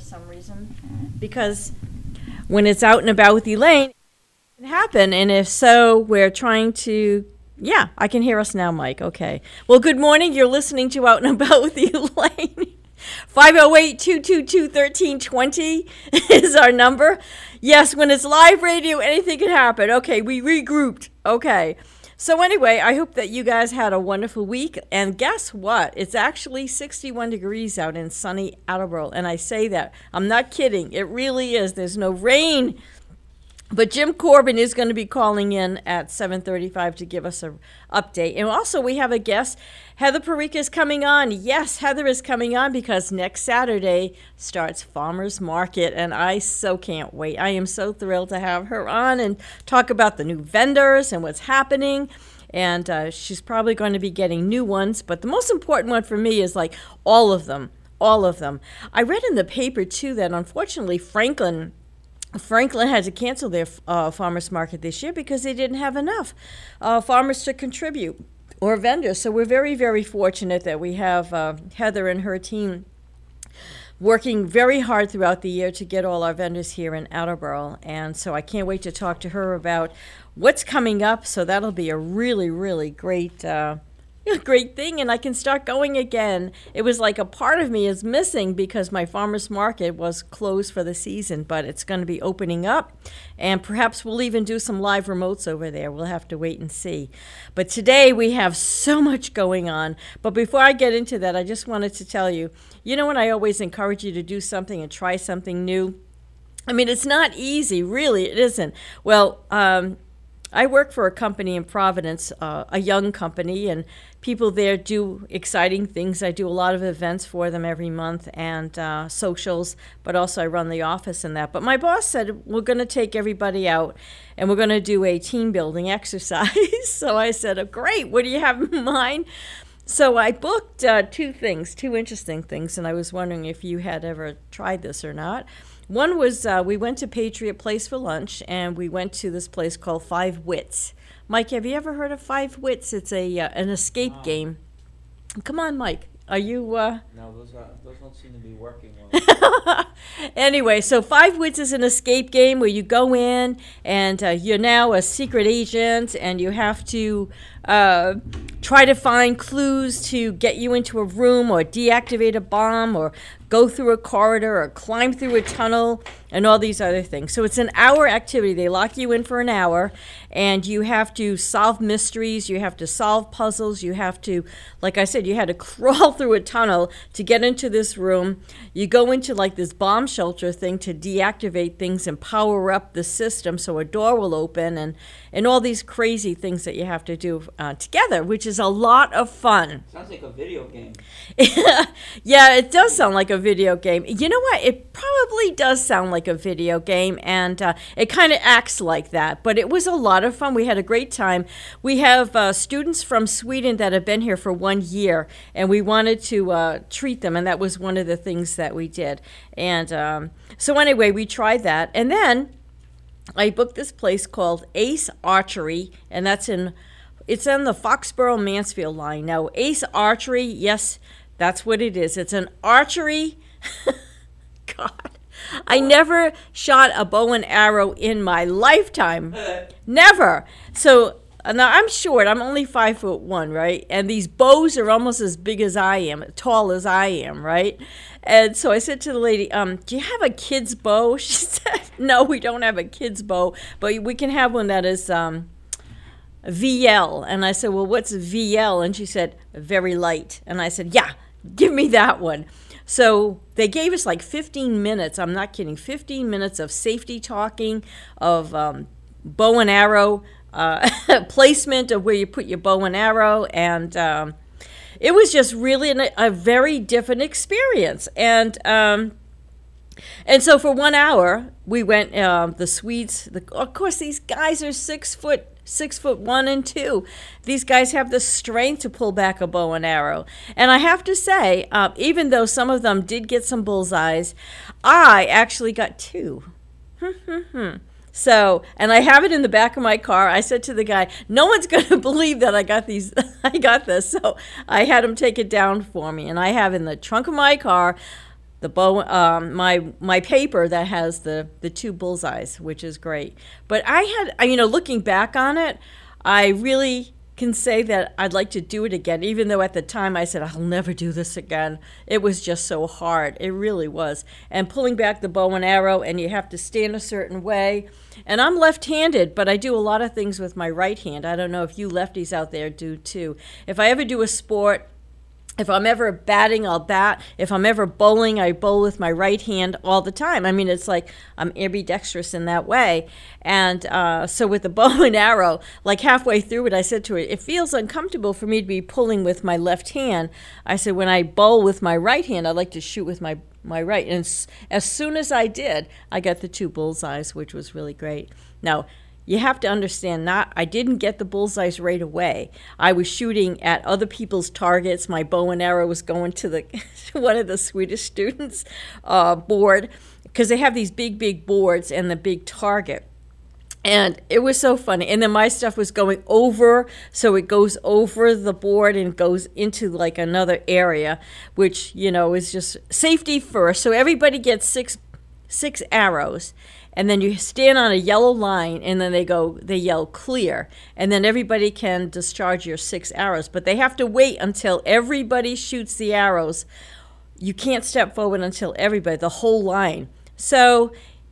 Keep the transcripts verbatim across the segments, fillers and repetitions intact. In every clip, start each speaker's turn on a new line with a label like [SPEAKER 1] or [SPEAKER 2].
[SPEAKER 1] some reason, because when it's out and about with Elaine, it can happen. And if so, we're trying to, yeah, I can hear us now, Mike. Okay. Well, good morning. You're listening to Out and About with Elaine. five oh eight, two two two, one three two zero is our number. Yes, when it's live radio, anything can happen. Okay, we regrouped. Okay. So anyway, I hope that you guys had a wonderful week. And guess what? It's actually sixty-one degrees out in sunny Attleboro. And I say that. I'm not kidding. It really is. There's no rain. But Jim Corbin is going to be calling in at seven thirty-five to give us an update. And also we have a guest. Heather Parika is coming on. Yes, Heather is coming on because next Saturday starts Farmers Market. And I so can't wait. I am so thrilled to have her on and talk about the new vendors and what's happening. And uh, she's probably going to be getting new ones. But the most important one for me is like all of them, all of them. I read in the paper, too, that unfortunately Franklin... Franklin had to cancel their uh, farmers market this year because they didn't have enough uh, farmers to contribute or vendors. So we're very, very fortunate that we have uh, Heather and her team working very hard throughout the year to get all our vendors here in Attleboro. And so I can't wait to talk to her about what's coming up. So that'll be a really, really great uh a great thing, and I can start going again. It was like a part of me is missing because my farmers market was closed for the season, but it's going to be opening up, and perhaps we'll even do some live remotes over there. We'll have to wait and see. But today we have so much going on. But before I get into that, I just wanted to tell you, you know when I always encourage you to do something and try something new? I mean, it's not easy, really, it isn't. Well, um, I work for a company in Providence, uh, a young company, and people there do exciting things. I do a lot of events for them every month and uh, socials, but also I run the office and that. But my boss said, we're going to take everybody out and we're going to do a team building exercise. So I said, oh, great, what do you have in mind? So I booked uh, two things, two interesting things, and I was wondering if you had ever tried this or not. One was uh, we went to Patriot Place for lunch, and we went to this place called Five Wits. Mike, have you ever heard of Five Wits? It's a uh, an escape
[SPEAKER 2] Wow.
[SPEAKER 1] game. Come on, Mike. Are you... Uh...
[SPEAKER 2] No, those, are, those don't seem to be working well.
[SPEAKER 1] Anyway, so Five Wits is an escape game where you go in, and uh, you're now a secret agent, and you have to uh, try to find clues to get you into a room or deactivate a bomb or go through a corridor or climb through a tunnel and all these other things. So it's an hour activity. They lock you in for an hour, and you have to solve mysteries. You have to solve puzzles. You have to, like I said, you had to crawl through a tunnel to get into this room. You go into like this bomb shelter thing to deactivate things and power up the system so a door will open, and, and all these crazy things that you have to do uh, together, which is a lot of fun.
[SPEAKER 2] Sounds like a video game.
[SPEAKER 1] Yeah, it does sound like a video game. You know what? It probably does sound like a video game, and uh, it kind of acts like that. But it was a lot of fun. We had a great time. We have uh, students from Sweden that have been here for one year, and we wanted to uh, treat them, and that was one of the things that we did. And um, so anyway, we tried that. And then I booked this place called Ace Archery, and that's in, it's on the Foxborough-Mansfield line. Now, Ace Archery, yes, that's what it is. It's an archery. God, I never shot a bow and arrow in my lifetime. Never. So now I'm short. I'm only five foot one, right? And these bows are almost as big as I am, tall as I am, right? And so I said to the lady, um, do you have a kid's bow? She said, no, we don't have a kid's bow, but we can have one that is um, V L. And I said, well, what's V L? And she said, very light. And I said, yeah, give me that one. So they gave us like fifteen minutes, I'm not kidding, fifteen minutes of safety talking, of um, bow and arrow, uh, placement of where you put your bow and arrow, and um, it was just really an, a very different experience. And um, and so for one hour, we went, uh, the Swedes, the, of course, these guys are six foot, six foot one and two. These guys have the strength to pull back a bow and arrow. And I have to say, uh, even though some of them did get some bullseyes, I actually got two. So, and I have it in the back of my car. I said to the guy, no one's going to believe that I got these, I got this. So I had him take it down for me. And I have in the trunk of my car the bow, um, my my paper that has the the two bullseyes, which is great. But I had, you know, looking back on it, I really can say that I'd like to do it again, even though at the time I said, I'll never do this again. It was just so hard. It really was. And pulling back the bow and arrow, and you have to stand a certain way. And I'm left-handed, but I do a lot of things with my right hand. I don't know if you lefties out there do too. If I ever do a sport, if I'm ever batting, I'll bat. If I'm ever bowling, I bowl with my right hand all the time. I mean, it's like I'm ambidextrous in that way. And uh, so with the bow and arrow, like halfway through it, I said to her, it feels uncomfortable for me to be pulling with my left hand. I said, when I bowl with my right hand, I like to shoot with my, my right. And s- as soon as I did, I got the two bullseyes, which was really great. Now, you have to understand, not I didn't get the bullseyes right away. I was shooting at other people's targets. My bow and arrow was going to the one of the Swedish students' uh, board, because they have these big, big boards and the big target. And it was so funny. And then my stuff was going over, so it goes over the board and goes into like another area, which, you know, is just safety first. So everybody gets six six arrows. And then you stand on a yellow line, and then they go, they yell clear. And then everybody can discharge your six arrows. But they have to wait until everybody shoots the arrows. You can't step forward until everybody, the whole line. So,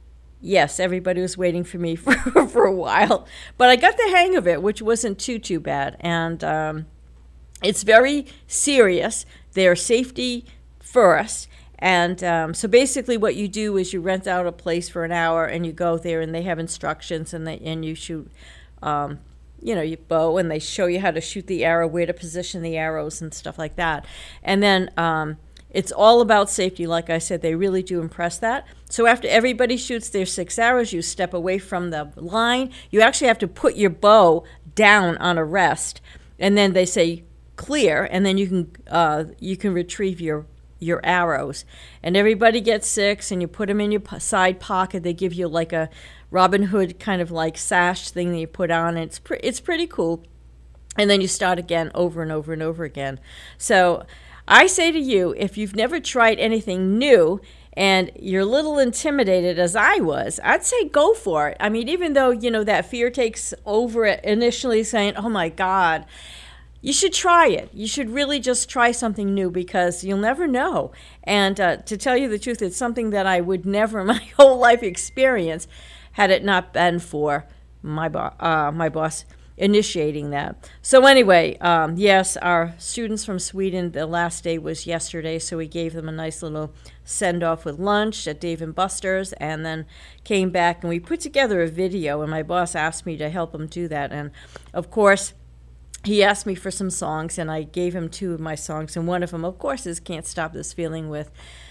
[SPEAKER 1] yes, everybody was waiting for me for, for a while. But I got the hang of it, which wasn't too, too bad. And um, it's very serious. They're safety first. And um, so basically what you do is you rent out a place for an hour, and you go there, and they have instructions, and they and you shoot, um, you know, you bow, and they show you how to shoot the arrow, where to position the arrows and stuff like that. And then um, it's all about safety. Like I said, they really do impress that. So after everybody shoots their six arrows, you step away from the line. You actually have to put your bow down on a rest, and then they say clear, and then you can uh, you can retrieve your your arrows, and everybody gets six, and you put them in your side pocket. They give you like a Robin Hood kind of like sash thing that you put on. It's pre- it's pretty cool. And then you start again over and over and over again. So I say to you, if you've never tried anything new and you're a little intimidated as I was, I'd say go for it. I mean, even though, you know, that fear takes over it initially, saying, oh my God, you should try it. You should really just try something new, because you'll never know. And uh, to tell you the truth, it's something that I would never in my whole life experience had it not been for my, bo- uh, my boss initiating that. So anyway, um, yes, our students from Sweden, the last day was yesterday, so we gave them a nice little send-off with lunch at Dave and Buster's, and then came back, and we put together a video, and my boss asked me to help him do that. And of course, he asked me for some songs, and I gave him two of my songs, and one of them, of course, is Can't Stop This Feeling with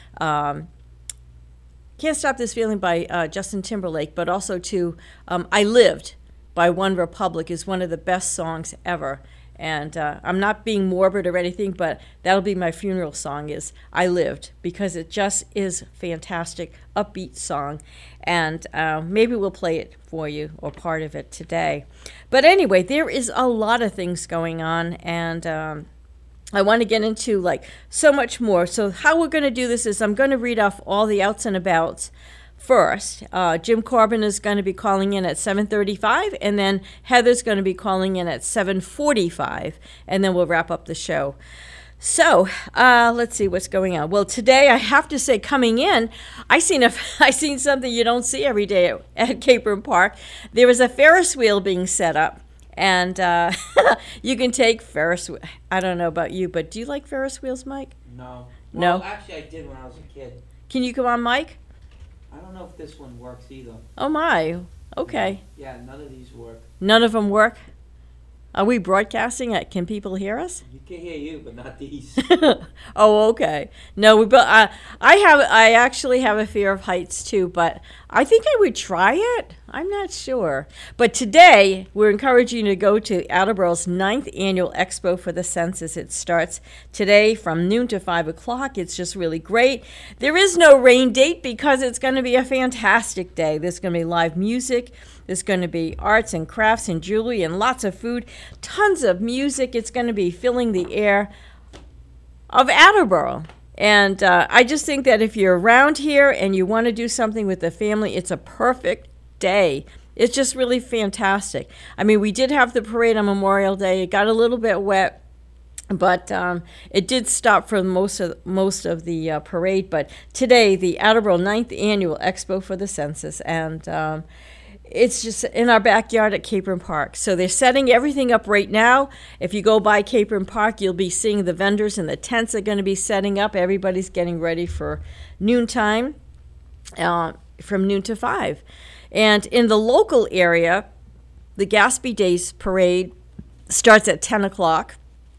[SPEAKER 1] um, Can't Stop This Feeling by uh, Justin Timberlake, but also to um, I Lived by One Republic is one of the best songs ever. And uh, I'm not being morbid or anything, but that'll be my funeral song, is I Lived, because it just is fantastic, upbeat song. And uh, maybe we'll play it for you, or part of it today. But anyway, there is a lot of things going on, and um, I want to get into like so much more. So how we're going to do this is I'm going to read off all the outs and abouts first. Uh, Jim Corbin is going to be calling in at seven thirty-five, and then Heather's going to be calling in at seven forty-five, and then we'll wrap up the show. So uh, let's see what's going on. Well, today I have to say, coming in, I seen a I seen something you don't see every day at, at Capron Park. There is a Ferris wheel being set up, and uh, you can take Ferris. I don't know about you, but do you like Ferris wheels, Mike?
[SPEAKER 2] No.
[SPEAKER 1] No?
[SPEAKER 2] Well, actually, I did when I was a kid.
[SPEAKER 1] Can you come on, Mike?
[SPEAKER 2] I don't know if this one works either.
[SPEAKER 1] Oh my. Okay.
[SPEAKER 2] Yeah, none of these work.
[SPEAKER 1] None of them work. Are we broadcasting? It? Can people hear us?
[SPEAKER 2] You can hear you, but not these.
[SPEAKER 1] Oh, okay. No, we. But uh, I have. I actually have a fear of heights too. But I think I would try it. I'm not sure. But today we're encouraging you to go to Attleboro's ninth annual Expo for the Senses. It starts today from noon to five o'clock. It's just really great. There is no rain date because it's going to be a fantastic day. There's going to be live music. There's going to be arts and crafts and jewelry and lots of food, tons of music. It's going to be filling the air of Attleboro. And uh, I just think that if you're around here and you want to do something with the family, it's a perfect day. It's just really fantastic. I mean, we did have the parade on Memorial Day. It got a little bit wet, but um, it did stop for most of most of the uh, parade. But today, the Attleboro ninth Annual Expo for the Census, and um, it's just in our backyard at Capron Park. So they're setting everything up right now. If you go by Capron Park, you'll be seeing the vendors and the tents are going to be setting up. Everybody's getting ready for noontime, uh, from noon to five. And in the local area, the Gaspee Days Parade starts at ten o'clock.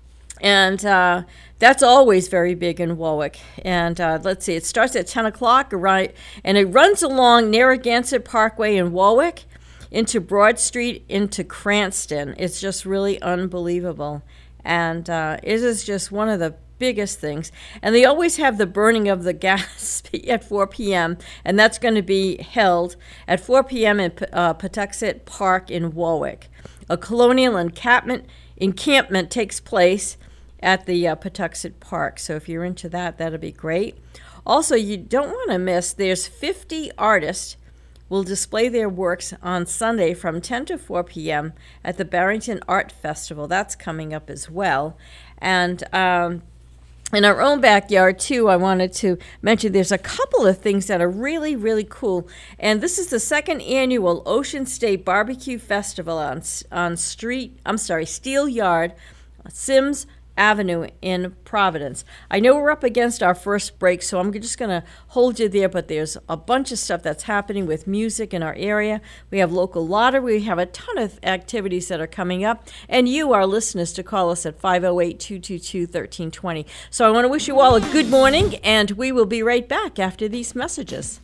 [SPEAKER 1] And uh, that's always very big in Warwick. And uh, let's see, it starts at ten o'clock, right, and it runs along Narragansett Parkway in Warwick into Broad Street into Cranston. It's just really unbelievable. And uh, it is just one of the biggest things. And they always have the burning of the gas at four p.m., and that's going to be held at four p.m. in uh, Patuxent Park in Warwick. A colonial encampment, encampment takes place at the uh, Patuxent Park. So if you're into that, that'll be great. Also, you don't want to miss, there's fifty artists will display their works on Sunday from ten to four p.m. at the Barrington Art Festival. That's coming up as well. And um, in our own backyard, too, I wanted to mention there's a couple of things that are really, really cool. And this is the second annual Ocean State Barbecue Festival on on Street, I'm sorry, Steel Yard, Sims Avenue in Providence. I know we're up against our first break, so I'm just going to hold you there, but there's a bunch of stuff that's happening with music in our area. We have local lottery. We have a ton of activities that are coming up, and you, our listeners, to call us at five oh eight, two two two, one three two oh. So I want to wish you all a good morning, and we will be right back after these messages.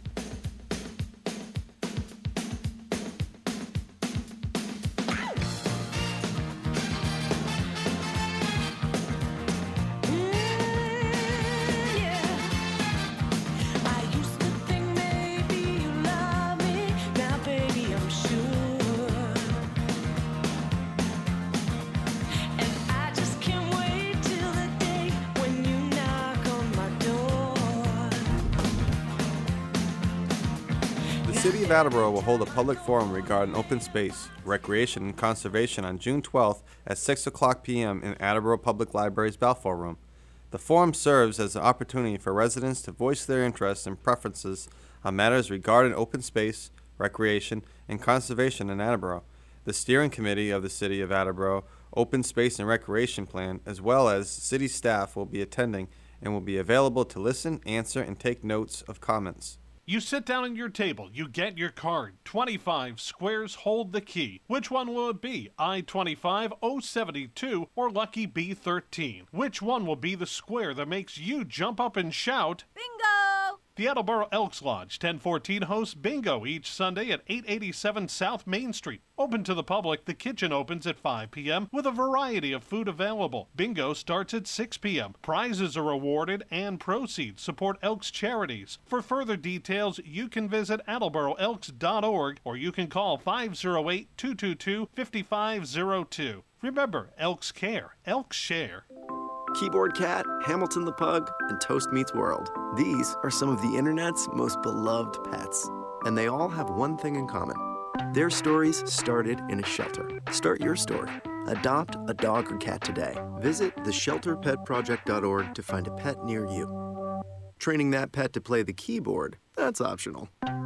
[SPEAKER 3] The City of Attleboro will hold a public forum regarding open space, recreation, and conservation on June twelfth at six o'clock p.m. in Attleboro Public Library's Balfour Room. The forum serves as an opportunity for residents to voice their interests and preferences on matters regarding open space, recreation, and conservation in Attleboro. The steering committee of the City of Attleboro Open Space and Recreation Plan, as well as city staff, will be attending and will be available to listen, answer, and take notes of comments.
[SPEAKER 4] You sit down at your table, you get your card. twenty-five squares hold the key. Which one will it be? I twenty-five, O seventy-two, or Lucky B thirteen? Which one will be the square that makes you jump up and shout,
[SPEAKER 5] Bingo!
[SPEAKER 4] The Attleboro Elks Lodge ten fourteen hosts bingo each Sunday at eight eighty-seven South Main Street. Open to the public, the kitchen opens at five p.m. with a variety of food available. Bingo starts at six p.m. Prizes are awarded and proceeds support Elks charities. For further details, you can visit attleboro elks dot org or you can call five oh eight, two two two, five five oh two. Remember, Elks care, Elks share.
[SPEAKER 6] Keyboard Cat, Hamilton the Pug, and Toast Meets World. These are some of the internet's most beloved pets, and they all have one thing in common. Their stories started in a shelter. Start your story. Adopt a dog or cat today. Visit the shelter pet project dot org to find a pet near you. Training that pet to play the keyboard, that's optional.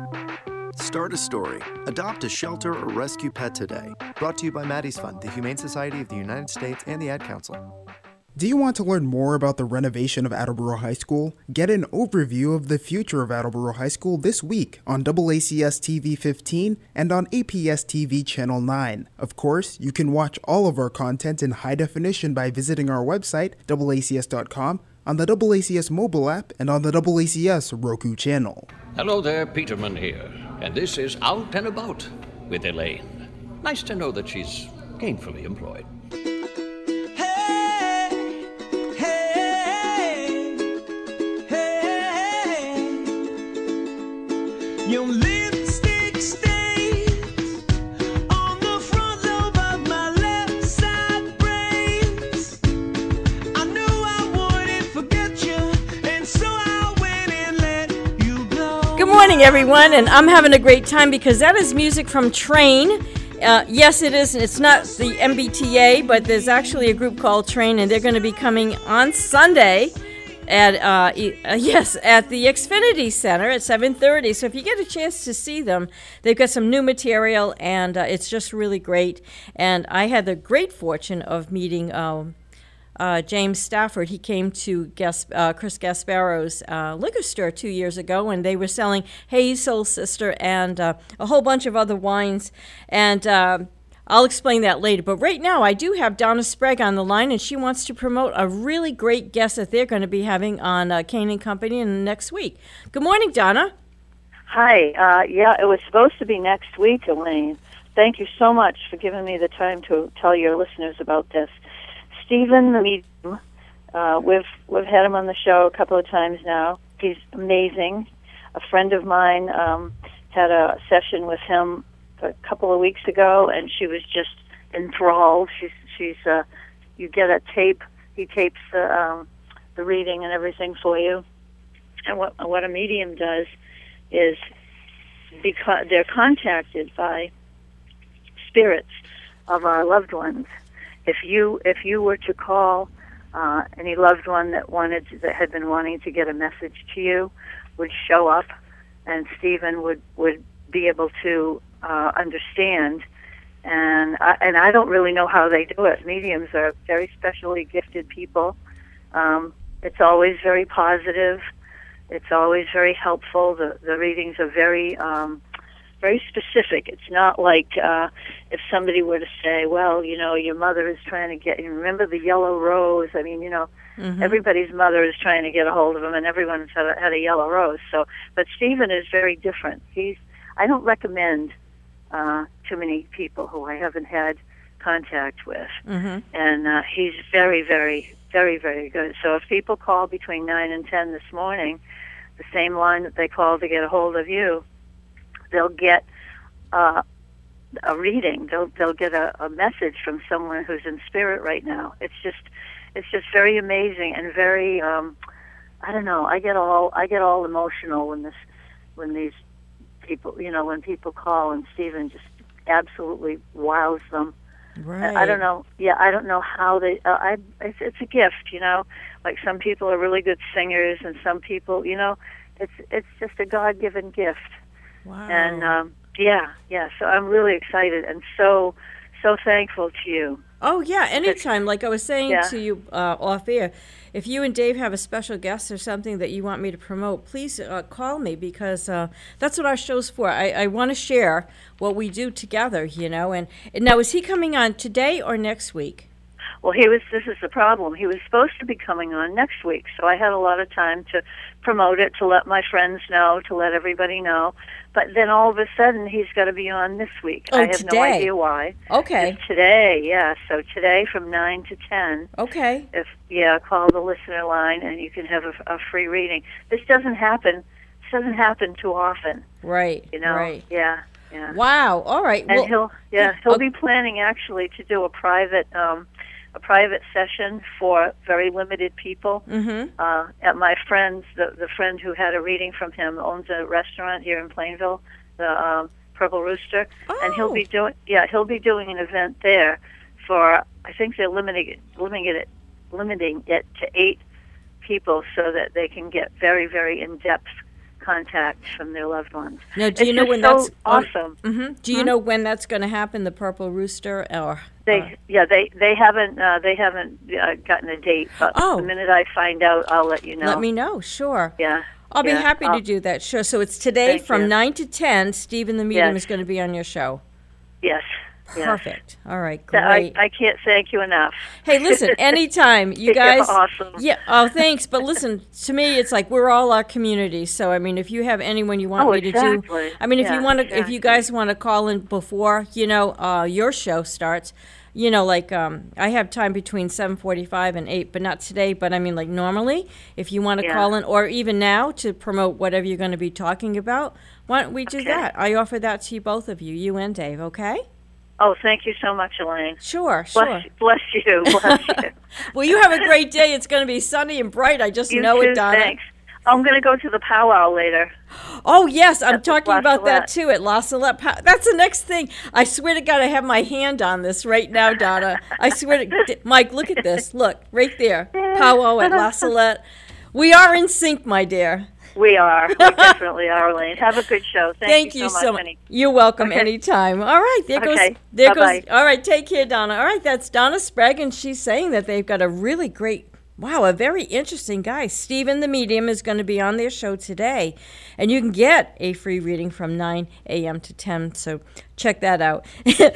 [SPEAKER 6] Start a story. Adopt a shelter or rescue pet today.
[SPEAKER 7] Brought to you by Maddie's Fund, the Humane Society of the United States, and the Ad Council.
[SPEAKER 8] Do you want to learn more about the renovation of Attleboro High School? Get an overview of the future of Attleboro High School this week on A A C S T V fifteen and on A P S T V Channel nine. Of course, you can watch all of our content in high definition by visiting our website, A A C S dot com, on the A A C S mobile app, and on the A A C S Roku channel.
[SPEAKER 9] Hello there, Peterman here, and this is Out and About with Elaine. Nice to know that she's gainfully employed.
[SPEAKER 10] Your lipstick stains on the front lobe of my left side brains. I knew I wouldn't forget you, and so
[SPEAKER 1] morning, everyone, and I'm having a great time because that is music from Train. Uh, yes, it is. It's not the M B T A, but there's actually a group called Train, and they're going to be coming on Sunday at uh, e- uh, yes at the Xfinity Center at seven thirty. So if you get a chance to see them, they've got some new material, and uh, it's just really great. And I had the great fortune of meeting Um, Uh, James Stafford. He came to Gas- uh, Chris Gasparo's uh, liquor store two years ago, and they were selling Hey Soul Sister and uh, a whole bunch of other wines. And uh, I'll explain that later. But right now, I do have Donna Sprague on the line, and she wants to promote a really great guest that they're going to be having on uh, Kane and Company in next week. Good morning, Donna.
[SPEAKER 5] Hi. Uh, yeah, it was supposed to be next week, Elaine. Thank you so much for giving me the time to tell your listeners about this. Stephen, the medium, uh, we've we've had him on the show a couple of times now. He's amazing. A friend of mine um, had a session with him a couple of weeks ago, and she was just enthralled. She's she's uh, you get a tape. He tapes the um, the reading and everything for you. And what what a medium does is because they're contacted by spirits of our loved ones. If you if you were to call uh, any loved one that wanted to, that had been wanting to get a message to you, would show up, and Stephen would, would be able to uh, understand. And I, and I don't really know how they do it. Mediums are very specially gifted people. Um, it's always very positive. It's always very helpful. The the readings are very um, very specific. It's not like uh, if somebody were to say, well, you know, your mother is trying to get, you remember the yellow rose? I mean, you know, mm-hmm. everybody's mother is trying to get a hold of him, and everyone's had a, had a yellow rose. So, but Stephen is very different. He's, I don't recommend uh, too many people who I haven't had contact with. Mm-hmm. And uh, he's very, very, very, very good. So if people call between nine and ten this morning, the same line that they call to get a hold of you, they'll get uh, a reading. They'll they'll get a, a message from someone who's in spirit right now. It's just it's just very amazing and very um, I don't know. I get all I get all emotional when this when these people you know when people call, and Stephen just absolutely wows them.
[SPEAKER 1] Right.
[SPEAKER 5] I don't know. Yeah, I don't know how they. Uh, I it's, it's a gift, you know. Like some people are really good singers, and some people, you know, it's it's just a God-given gift.
[SPEAKER 1] Wow.
[SPEAKER 5] And um, yeah, yeah. So I'm really excited and so, so thankful to you.
[SPEAKER 1] Oh yeah, anytime. Like I was saying
[SPEAKER 5] yeah.
[SPEAKER 1] to you uh, off air, if you and Dave have a special guest or something that you want me to promote, please uh, call me, because uh, that's what our show's for. I, I want to share what we do together, you know. And, and now, is he coming on today or next week?
[SPEAKER 5] Well, he was. This is the problem. He was supposed to be coming on next week, so I had a lot of time to promote it, to let my friends know, to let everybody know. But then all of a sudden, he's got to be on this week.
[SPEAKER 1] Oh,
[SPEAKER 5] I have
[SPEAKER 1] today.
[SPEAKER 5] no idea why.
[SPEAKER 1] Okay.
[SPEAKER 5] It's today, yeah. So today from nine to ten.
[SPEAKER 1] Okay.
[SPEAKER 5] If yeah, call the listener line, and you can have a, a free reading. This doesn't happen. This doesn't happen too often.
[SPEAKER 1] Right.
[SPEAKER 5] You know.
[SPEAKER 1] Right.
[SPEAKER 5] Yeah. Yeah.
[SPEAKER 1] Wow. All right.
[SPEAKER 5] And
[SPEAKER 1] well,
[SPEAKER 5] he'll yeah he'll
[SPEAKER 1] okay.
[SPEAKER 5] be planning actually to do a private um, a private session for very limited people.
[SPEAKER 1] Mm-hmm.
[SPEAKER 5] Uh, at my friend's the the friend who had a reading from him owns a restaurant here in Plainville, the um, Purple Rooster,
[SPEAKER 1] oh.
[SPEAKER 5] and he'll be doing yeah he'll be doing an event there for I think they're limiting it limiting it limiting it to eight people so that they can get very very in depth contact from their loved ones.
[SPEAKER 1] Now, do
[SPEAKER 5] it's
[SPEAKER 1] you know when
[SPEAKER 5] so
[SPEAKER 1] that's
[SPEAKER 5] awesome?
[SPEAKER 1] Mm-hmm. Do you
[SPEAKER 5] Hmm?
[SPEAKER 1] know when that's going to happen? The Purple Rooster, or
[SPEAKER 5] They
[SPEAKER 1] uh,
[SPEAKER 5] yeah they they haven't uh, they haven't uh, gotten a date. But
[SPEAKER 1] Oh.
[SPEAKER 5] the minute I find out, I'll let you know.
[SPEAKER 1] let me know. Sure.
[SPEAKER 5] Yeah.
[SPEAKER 1] I'll be
[SPEAKER 5] yeah,
[SPEAKER 1] happy
[SPEAKER 5] I'll-
[SPEAKER 1] to do that. Sure. So it's today
[SPEAKER 5] Thank
[SPEAKER 1] from
[SPEAKER 5] you.
[SPEAKER 1] nine to ten. Stephen the Medium
[SPEAKER 5] Yes.
[SPEAKER 1] is going to be on your show.
[SPEAKER 5] Yes. yes.
[SPEAKER 1] Perfect. All right.
[SPEAKER 5] So I,
[SPEAKER 1] Great.
[SPEAKER 5] I can't thank you enough.
[SPEAKER 1] Hey, listen, anytime. You
[SPEAKER 5] You're
[SPEAKER 1] guys.
[SPEAKER 5] awesome.
[SPEAKER 1] Yeah. Oh, thanks. But listen, to me, it's like we're all our community. So, I mean, if you have anyone you want
[SPEAKER 5] Oh,
[SPEAKER 1] me to
[SPEAKER 5] exactly.
[SPEAKER 1] do. I mean, if
[SPEAKER 5] Yeah,
[SPEAKER 1] you want to, if
[SPEAKER 5] exactly.
[SPEAKER 1] you guys want to call in before, you know, uh, your show starts, you know, like um, I have time between seven forty-five and eight, but not today. But I mean, like normally, if you want to
[SPEAKER 5] Yeah.
[SPEAKER 1] call in, or even now to promote whatever you're going to be talking about, why don't we do
[SPEAKER 5] Okay.
[SPEAKER 1] that? I offer that to you, both of you, you and Dave, okay?
[SPEAKER 5] Oh, thank you so much, Elaine.
[SPEAKER 1] Sure, sure.
[SPEAKER 5] Bless, bless you. Bless you.
[SPEAKER 1] Well, you have a great day. It's going to be sunny and bright. I just
[SPEAKER 5] You
[SPEAKER 1] know
[SPEAKER 5] too,
[SPEAKER 1] it, Donna.
[SPEAKER 5] Thanks. I'm going to go to the powwow later.
[SPEAKER 1] Oh, yes, I'm
[SPEAKER 5] At
[SPEAKER 1] talking
[SPEAKER 5] La
[SPEAKER 1] about that
[SPEAKER 5] Salette.
[SPEAKER 1] too at La Salette. Pow- That's the next thing. I swear to God, I have my hand on this right now, Donna. I swear to D- Mike, look at this. Look, right there. Powwow at La Salette. We are in sync, my dear.
[SPEAKER 5] We are. We definitely are, Elaine. Have a good show. Thank,
[SPEAKER 1] Thank
[SPEAKER 5] you,
[SPEAKER 1] you
[SPEAKER 5] so much,
[SPEAKER 1] so much.
[SPEAKER 5] honey.
[SPEAKER 1] You're welcome
[SPEAKER 5] Okay.
[SPEAKER 1] anytime. All right, there goes.
[SPEAKER 5] Okay,
[SPEAKER 1] There
[SPEAKER 5] bye-bye.
[SPEAKER 1] goes. All right, take care, Donna. All right, that's Donna Sprague, and she's saying that they've got a really great, wow, a very interesting guy. Stephen the Medium is going to be on their show today, and you can get a free reading from nine a.m. to ten, so check that out.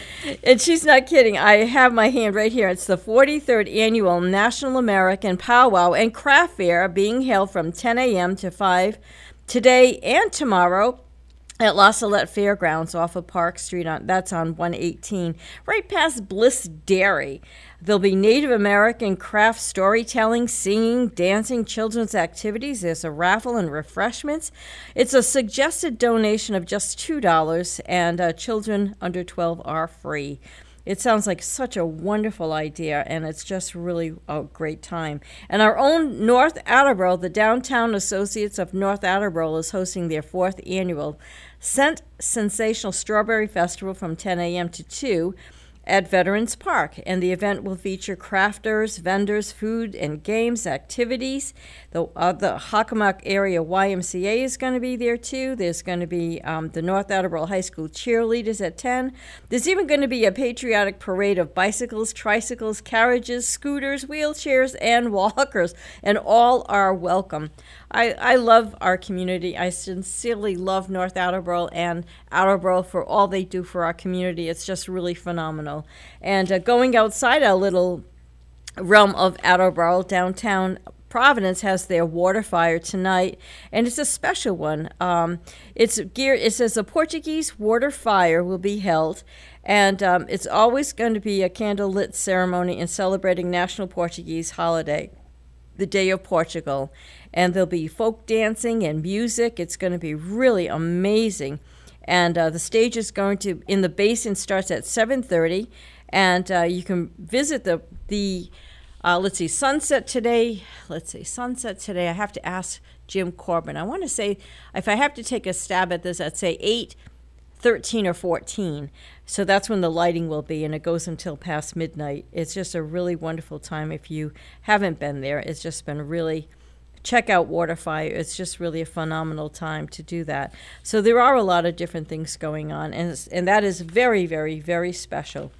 [SPEAKER 1] And she's not kidding. I have my hand right here. It's the forty-third Annual National American Powwow and Craft Fair being held from ten a.m. to five today and tomorrow at La Salette Fairgrounds off of Park Street. On that's on one eighteen, right past Bliss Dairy. There'll be Native American craft storytelling, singing, dancing, children's activities. There's a raffle and refreshments. It's a suggested donation of just two dollars, and uh, children under twelve are free. It sounds like such a wonderful idea, and it's just really a great time. And our own North Attleboro, the Downtown Associates of North Attleboro, is hosting their fourth annual Scent Sensational Strawberry Festival from ten a.m. to two at Veterans Park. And the event will feature crafters, vendors, food and games, activities. The, uh, the Hockomock Area Y M C A is going to be there too. There's going to be um, the North Attleboro High School cheerleaders at ten. There's even going to be a patriotic parade of bicycles, tricycles, carriages, scooters, wheelchairs, and walkers, and all are welcome. I, I love our community. I sincerely love North Attleboro and Attleboro for all they do for our community. It's just really phenomenal. And uh, going outside our little realm of Attleboro, downtown Providence has their water fire tonight, and it's a special one. Um, it's geared. It says a Portuguese water fire will be held, and um, it's always going to be a candlelit ceremony in celebrating National Portuguese Holiday, the Day of Portugal. And there'll be folk dancing and music. It's going to be really amazing. And uh, the stage is going to, in the basin, starts at seven thirty. And uh, you can visit the, the uh, let's see, sunset today. Let's see, sunset today. I have to ask Jim Corbin. I want to say, if I have to take a stab at this, I'd say eight, thirteen, or fourteen. So that's when the lighting will be, and it goes until past midnight. It's just a really wonderful time. If you haven't been there, it's just been really... Check out Waterfire. It's just really a phenomenal time to do that. So there are a lot of different things going on, and it's, and that is very, very, very special.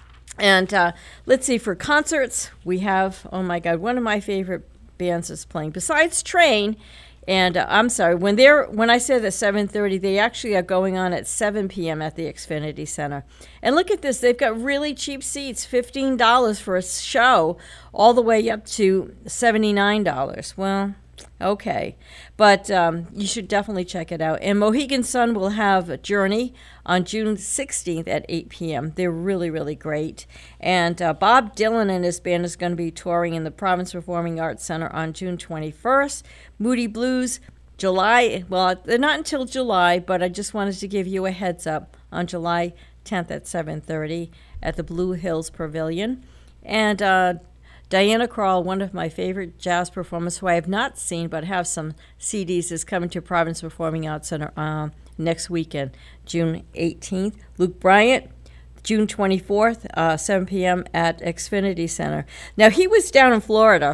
[SPEAKER 1] And uh, let's see, for concerts, we have, oh my God, one of my favorite bands is playing, besides Train. And uh, I'm sorry, when they're when I said at seven thirty, they actually are going on at seven p.m. at the Xfinity Center. And look at this, they've got really cheap seats, fifteen dollars for a show, all the way up to seventy-nine dollars. Well, okay. But um, you should definitely check it out. And Mohegan Sun will have a Journey on June sixteenth at eight p.m. They're really, really great. And uh, Bob Dylan and his band is going to be touring in the Province Performing Arts Center on June twenty-first. Moody Blues, July, well, they're not until July, but I just wanted to give you a heads up on July tenth at seven thirty at the Blue Hills Pavilion. And uh, Diana Krall, one of my favorite jazz performers who I have not seen but have some C Ds, is coming to Province Performing Arts Center uh, next weekend, June eighteenth. Luke Bryant, June twenty-fourth, uh, seven p.m. at Xfinity Center. Now, he was down in Florida.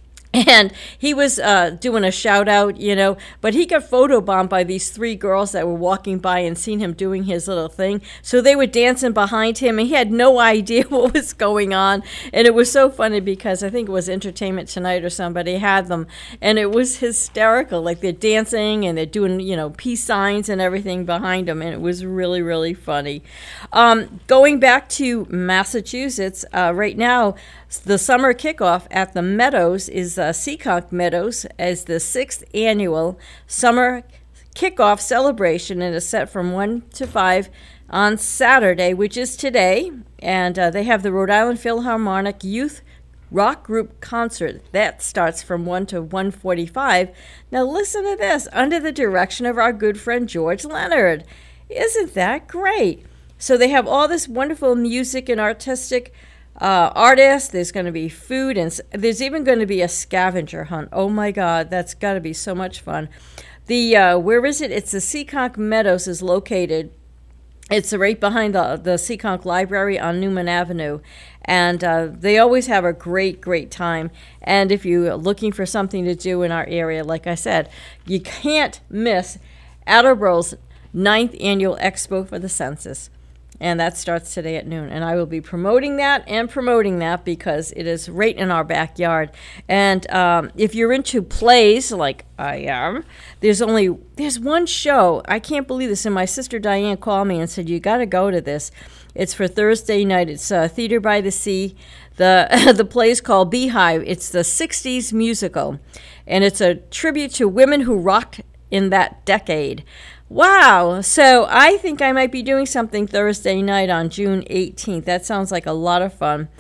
[SPEAKER 1] And he was uh, doing a shout out, you know, but he got photobombed by these three girls that were walking by and seen him doing his little thing. So they were dancing behind him, and he had no idea what was going on. And it was so funny because I think it was Entertainment Tonight or somebody had them, and it was hysterical. Like they're dancing and they're doing, you know, peace signs and everything behind them, and it was really, really funny. Um, going back to Massachusetts, uh, right now, the summer kickoff at the Meadows is uh, Seekonk Meadows as the sixth annual summer kickoff celebration, and is set from one to five on Saturday, which is today. And uh, they have the Rhode Island Philharmonic Youth Rock Group Concert. That starts from one to one forty-five. Now listen to this, under the direction of our good friend George Leonard. Isn't that great? So they have all this wonderful music and artistic uh, artists. There's going to be food, and s- there's even going to be a scavenger hunt. Oh my God, that's got to be so much fun. The uh, where is it? It's the Seekonk Meadows is located. It's right behind the, the Seekonk Library on Newman Avenue. And uh, they always have a great, great time. And if you're looking for something to do in our area, like I said, you can't miss Attleboro's ninth Annual Expo for the Census. And that starts today at noon. And I will be promoting that and promoting that because it is right in our backyard. And um, if you're into plays like I am, there's only, there's one show. I can't believe this. And my sister Diane called me and said, you got to go to this. It's for Thursday night. It's uh, Theater by the Sea. The, the play is called Beehive. It's the sixties musical. And it's a tribute to women who rocked in that decade. Wow. So I think I might be doing something Thursday night on June eighteenth. That sounds like a lot of fun.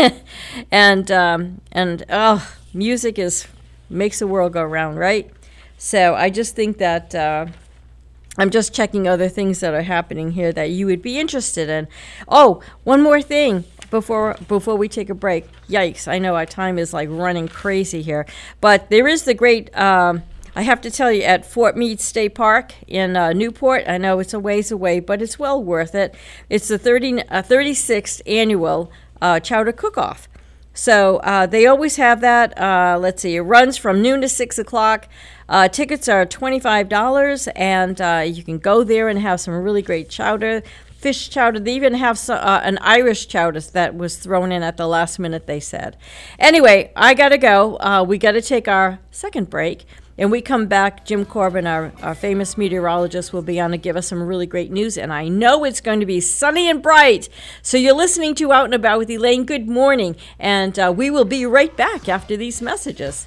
[SPEAKER 1] and, um, and oh, music is makes the world go round, right? So I just think that uh, I'm just checking other things that are happening here that you would be interested in. Oh, one more thing before before we take a break. Yikes. I know our time is like running crazy here. But there is the great... Um, I have to tell you, at Fort Meade State Park in uh, Newport, I know it's a ways away, but it's well worth it. It's the thirty, uh, thirty-sixth annual uh, Chowder Cook-Off. So uh, they always have that. Uh, let's see, it runs from noon to six o'clock. Uh, tickets are twenty-five dollars, and uh, you can go there and have some really great chowder. Fish chowder. They even have some, uh, an Irish chowder that was thrown in at the last minute, they said. Anyway, I got to go. Uh, we got to take our second break. And we come back, Jim Corbin, our, our famous meteorologist, will be on to give us some really great news. And I know it's going to be sunny and bright. So you're listening to Out and About with Elaine. Good morning. And uh, we will be right back after these messages.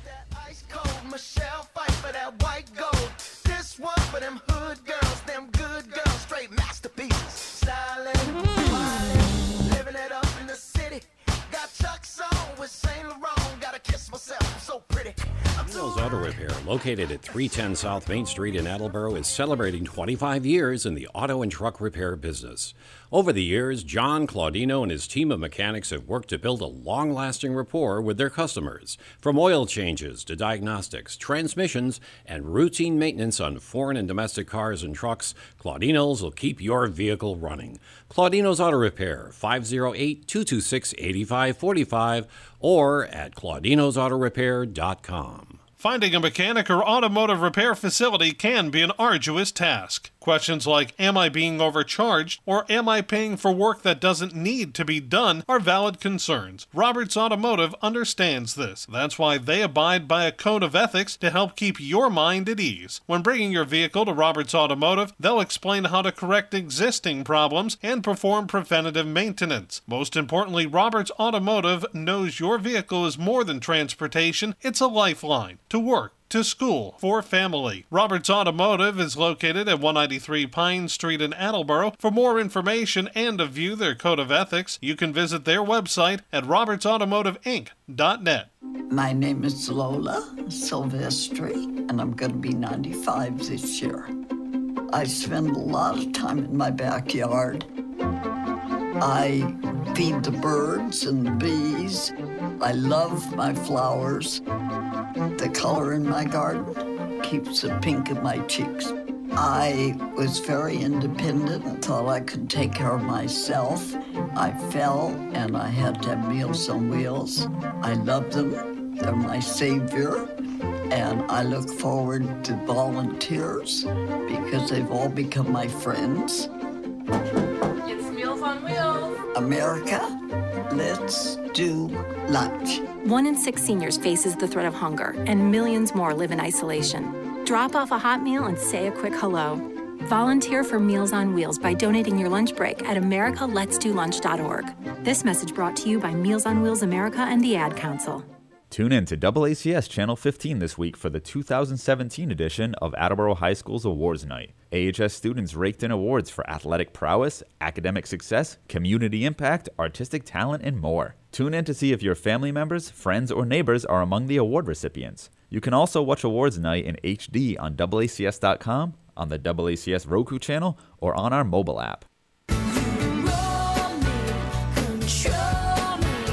[SPEAKER 11] Mills Auto Repair, located at three ten South Main Street in Attleboro, is celebrating twenty-five years in the auto and truck repair business. Over the years, John Claudino and his team of mechanics have worked to build a long-lasting rapport with their customers. From oil changes to diagnostics, transmissions, and routine maintenance on foreign and domestic cars and trucks, Claudino's will keep your vehicle running. Claudino's Auto Repair, five oh eight, two two six, eight five four five, or at claudinos auto repair dot com.
[SPEAKER 4] Finding a mechanic or automotive repair facility can be an arduous task. Questions like, am I being overcharged, or am I paying for work that doesn't need to be done, are valid concerns. Roberts Automotive understands this. That's why they abide by a code of ethics to help keep your mind at ease. When bringing your vehicle to Roberts Automotive, they'll explain how to correct existing problems and perform preventative maintenance. Most importantly, Roberts Automotive knows your vehicle is more than transportation, it's a lifeline. To work, to school, for family. Roberts Automotive is located at one ninety-three Pine Street in Attleboro. For more information and to view their code of ethics, you can visit their website at roberts automotive inc dot net.
[SPEAKER 12] My name is Lola Silvestri, and I'm going to be ninety-five this year. I spend a lot of time in my backyard. I feed the birds and the bees. I love my flowers. The color in my garden keeps the pink in my cheeks. I was very independent and thought I could take care of myself. I fell and I had to have Meals on Wheels. I love them. They're my savior. And I look forward to volunteers because they've all become my friends.
[SPEAKER 1] It's Meals on Wheels.
[SPEAKER 12] America, let's do lunch.
[SPEAKER 13] One in six seniors faces the threat of hunger, and millions more live in isolation. Drop off a hot meal and say a quick hello. Volunteer for Meals on Wheels by donating your lunch break at america lets do lunch dot org. This message brought to you by Meals on Wheels America and the Ad Council.
[SPEAKER 14] Tune in to A A C S Channel fifteen this week for the two thousand seventeen edition of Attleboro High School's Awards Night. A H S students raked in awards for athletic prowess, academic success, community impact, artistic talent, and more. Tune in to see if your family members, friends, or neighbors are among the award recipients. You can also watch Awards Night in H D on A A C S dot com, on the A A C S Roku channel, or on our mobile app.
[SPEAKER 10] Control me, control me.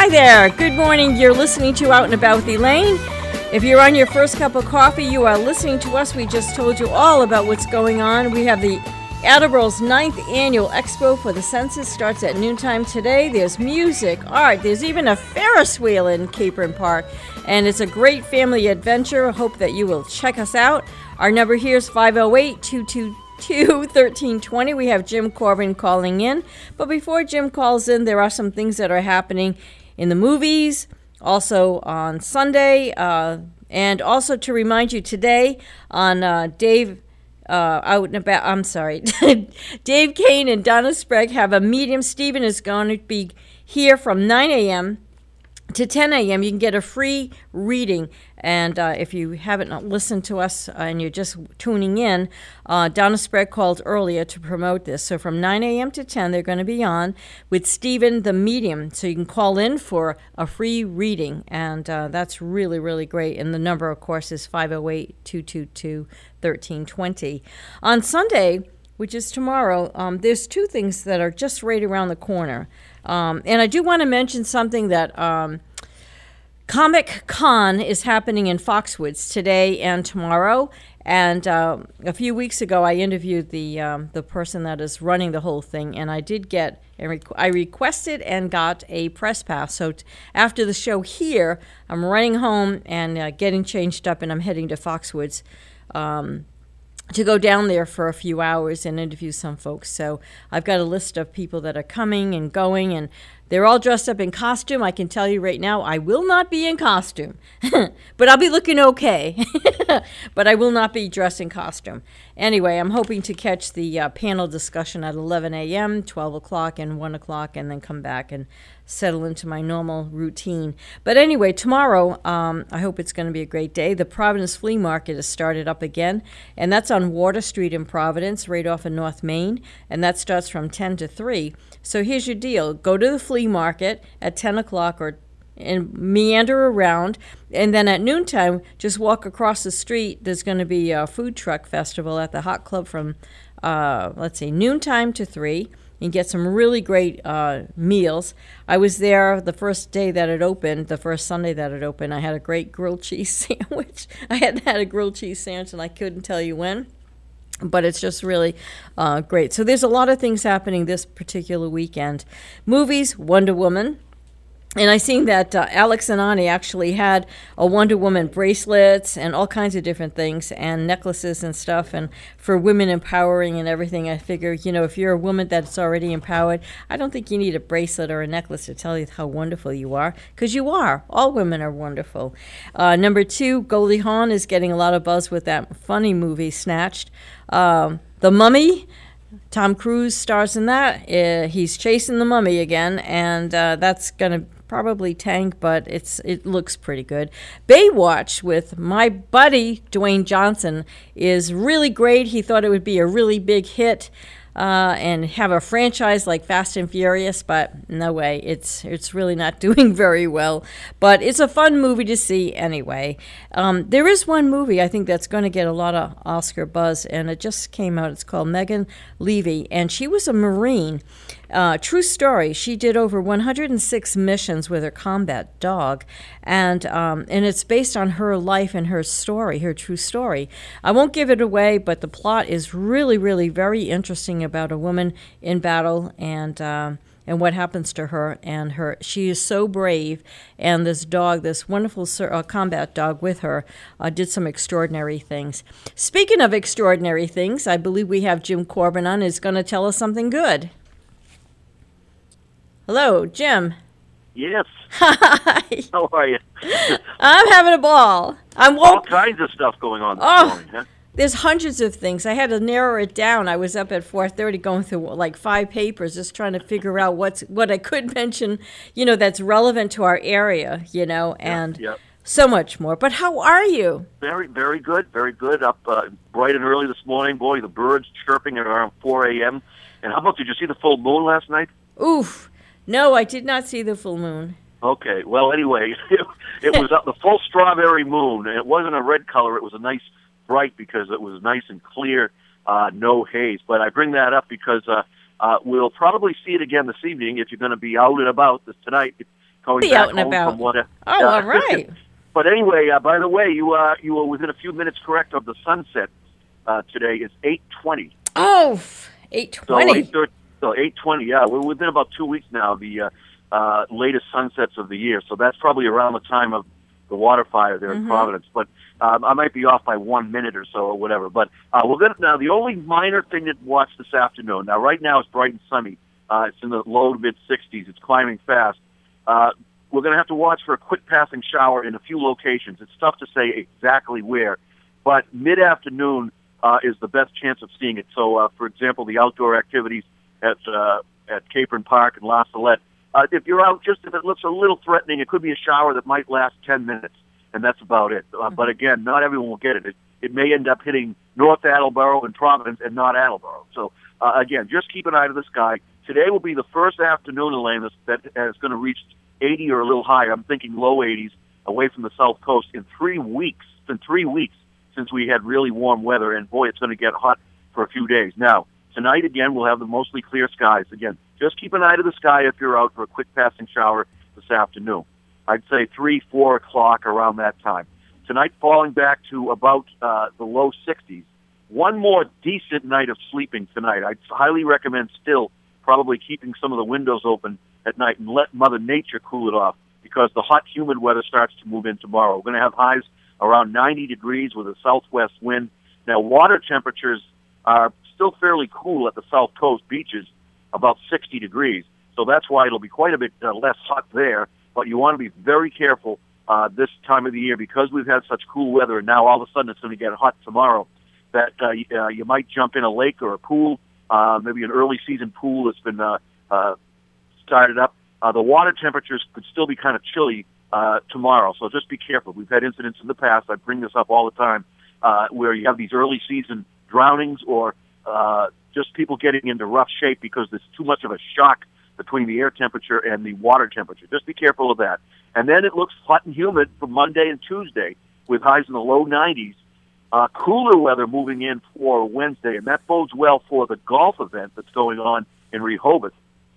[SPEAKER 1] there. Good morning. You're listening to Out and About with Elaine. If you're on your first cup of coffee, you are listening to us. We just told you all about what's going on. We have the Attleboro's ninth Annual Expo for the Senses. Starts at noontime today. There's music, art. There's even a Ferris wheel in Capron Park. And it's a great family adventure. I hope that you will check us out. Our number here is five oh eight, two two two, one three two zero. We have Jim Corbin calling in. But before Jim calls in, there are some things that are happening in the movies, also on Sunday, uh, and also to remind you today on uh, Dave uh, Out and About, I'm sorry, Dave Kane and Donna Sprague have a medium. Stephen is going to be here from nine a.m. to ten a.m. You can get a free reading. And uh, if you haven't listened to us uh, and you're just tuning in, uh, Donna Sprague called earlier to promote this. So from nine a.m. to ten, they're going to be on with Stephen the Medium. So you can call in for a free reading. And uh, that's really, really great. And the number, of course, is five oh eight, two two two, one three two zero. On Sunday, which is tomorrow, um, there's two things that are just right around the corner. Um, and I do want to mention something that... Um, Comic Con is happening in Foxwoods today and tomorrow, and uh, a few weeks ago I interviewed the um, the person that is running the whole thing, and I did get a requ- I requested and got a press pass. So t- after the show here, I'm running home and uh, getting changed up, and I'm heading to Foxwoods um, to go down there for a few hours and interview some folks. So I've got a list of people that are coming and going, and they're all dressed up in costume. I can tell you right now, I will not be in costume, but I'll be looking okay. But I will not be dressed in costume. Anyway, I'm hoping to catch the uh, panel discussion at eleven a.m., twelve o'clock, and one o'clock, and then come back and settle into my normal routine. But anyway, tomorrow, um, I hope it's going to be a great day. The Providence Flea Market has started up again, and that's on Water Street in Providence, right off of North Main, and that starts from ten to three. So here's your deal. Go to the flea market at ten o'clock or and meander around, and then at noontime, just walk across the street. There's going to be a food truck festival at the Hot Club from, uh, let's see, noontime to three. You can get some really great uh, meals. I was there the first day that it opened, the first Sunday that it opened. I had a great grilled cheese sandwich. I hadn't had a grilled cheese sandwich, and I couldn't tell you when. But it's just really uh, great. So there's a lot of things happening this particular weekend. Movies, Wonder Woman. And I seen that uh, Alex and Ani actually had a Wonder Woman bracelets and all kinds of different things and necklaces and stuff, and for women empowering and everything. I figure, you know, if you're a woman that's already empowered, I don't think you need a bracelet or a necklace to tell you how wonderful you are, because you are. All women are wonderful. Uh, number two, Goldie Hawn is getting a lot of buzz with that funny movie, Snatched. Um, The Mummy. Tom Cruise stars in that. Uh, he's chasing the mummy again, and uh, that's going to probably tank, but it's it looks pretty good. Baywatch with my buddy Dwayne Johnson is really great. He thought it would be a really big hit uh, and have a franchise like Fast and Furious, but no way. It's it's really not doing very well. But it's a fun movie to see anyway. Um, there is one movie I think that's going to get a lot of Oscar buzz, and it just came out. It's called Megan Levy, and she was a Marine. Uh, true story. She did over one hundred six missions with her combat dog, and um, and it's based on her life and her story, her true story. I won't give it away, but the plot is really, really very interesting about a woman in battle and uh, and what happens to her and her. She is so brave, and this dog, this wonderful uh, combat dog with her, uh, did some extraordinary things. Speaking of extraordinary things, I believe we have Jim Corbin on. Is going to tell us something good. Hello, Jim.
[SPEAKER 15] Yes.
[SPEAKER 1] Hi.
[SPEAKER 15] How are you?
[SPEAKER 1] I'm having a ball. I'm woke.
[SPEAKER 15] All kinds of stuff going on this
[SPEAKER 1] oh,
[SPEAKER 15] morning, huh?
[SPEAKER 1] There's hundreds of things. I had to narrow it down. I was up at four thirty going through like five papers just trying to figure out what's what I could mention, you know, that's relevant to our area, you know, and
[SPEAKER 15] yep, yep.
[SPEAKER 1] so much more. But how are you?
[SPEAKER 15] Very, very good, very good. Up uh, bright and early this morning. Boy, the birds chirping at around four a.m. And how about, did you see the full moon last night?
[SPEAKER 1] Oof. No, I did not see the full moon.
[SPEAKER 15] Okay. Well, anyway, it, it was uh, the full strawberry moon, and it wasn't a red color. It was a nice bright because it was nice and clear, uh, no haze. But I bring that up because uh, uh, we'll probably see it again this evening if you're going to be out and about this tonight. If, going
[SPEAKER 1] Be
[SPEAKER 15] back
[SPEAKER 1] out and
[SPEAKER 15] home
[SPEAKER 1] about.
[SPEAKER 15] from what.
[SPEAKER 1] Oh, all right.
[SPEAKER 15] But anyway, uh, by the way, you uh, you were within a few minutes correct of the sunset uh, today. It's eight twenty.
[SPEAKER 1] Oh, eight
[SPEAKER 15] So
[SPEAKER 1] twenty.
[SPEAKER 15] eight thirty. So eight twenty. Yeah, we're within about two weeks now of the uh, uh, latest sunsets of the year. So that's probably around the time of the water fire there in
[SPEAKER 16] Mhm.
[SPEAKER 15] Providence. But um, I might be off by one minute or so or whatever. But uh, we're gonna now. The only minor thing to watch this afternoon. Now, right now it's bright and sunny. Uh, it's in the low to mid sixties. It's climbing fast. Uh, we're going to have to watch for a quick passing shower in a few locations. It's tough to say exactly where, but mid-afternoon uh, is the best chance of seeing it. So, uh, for example, the outdoor activities at uh, at Capron Park and La Salette. Uh, if you're out, just if it looks a little threatening, it could be a shower that might last ten minutes, and that's about it. Uh, But again, not everyone will get it. it. It may end up hitting North Attleboro and Providence and not Attleboro. So, uh, again, just keep an eye to the sky. Today will be the first afternoon, Elaine, that is going to reach eighty or a little higher. I'm thinking low eighties away from the South Coast in three weeks. It's been three weeks since we had really warm weather, and boy, it's going to get hot for a few days. Now, tonight, again, we'll have the mostly clear skies. Again, just keep an eye to the sky if you're out for a quick passing shower this afternoon. I'd say three, four o'clock around that time. Tonight, falling back to about uh, the low sixties. One more decent night of sleeping tonight. I'd highly recommend still probably keeping some of the windows open at night and let Mother Nature cool it off, because the hot, humid weather starts to move in tomorrow. We're going to have highs around ninety degrees with a southwest wind. Now, water temperatures are still fairly cool at the South Coast beaches, about sixty degrees. So that's why it'll be quite a bit uh, less hot there. But you want to be very careful uh, this time of the year, because we've had such cool weather, and now all of a sudden it's going to get hot tomorrow, that uh, y- uh, you might jump in a lake or a pool, uh, maybe an early season pool that's been uh, uh, started up. Uh, the water temperatures could still be kind of chilly uh, tomorrow, so just be careful. We've had incidents in the past, I bring this up all the time, uh, where you have these early season drownings or uh, just people getting into rough shape because there's too much of a shock between the air temperature and the water temperature. Just be careful of that. And then it looks hot and humid for Monday and Tuesday with highs in the low nineties. Uh, cooler weather moving in for Wednesday, and that bodes well for the golf event that's going on in Rehoboth.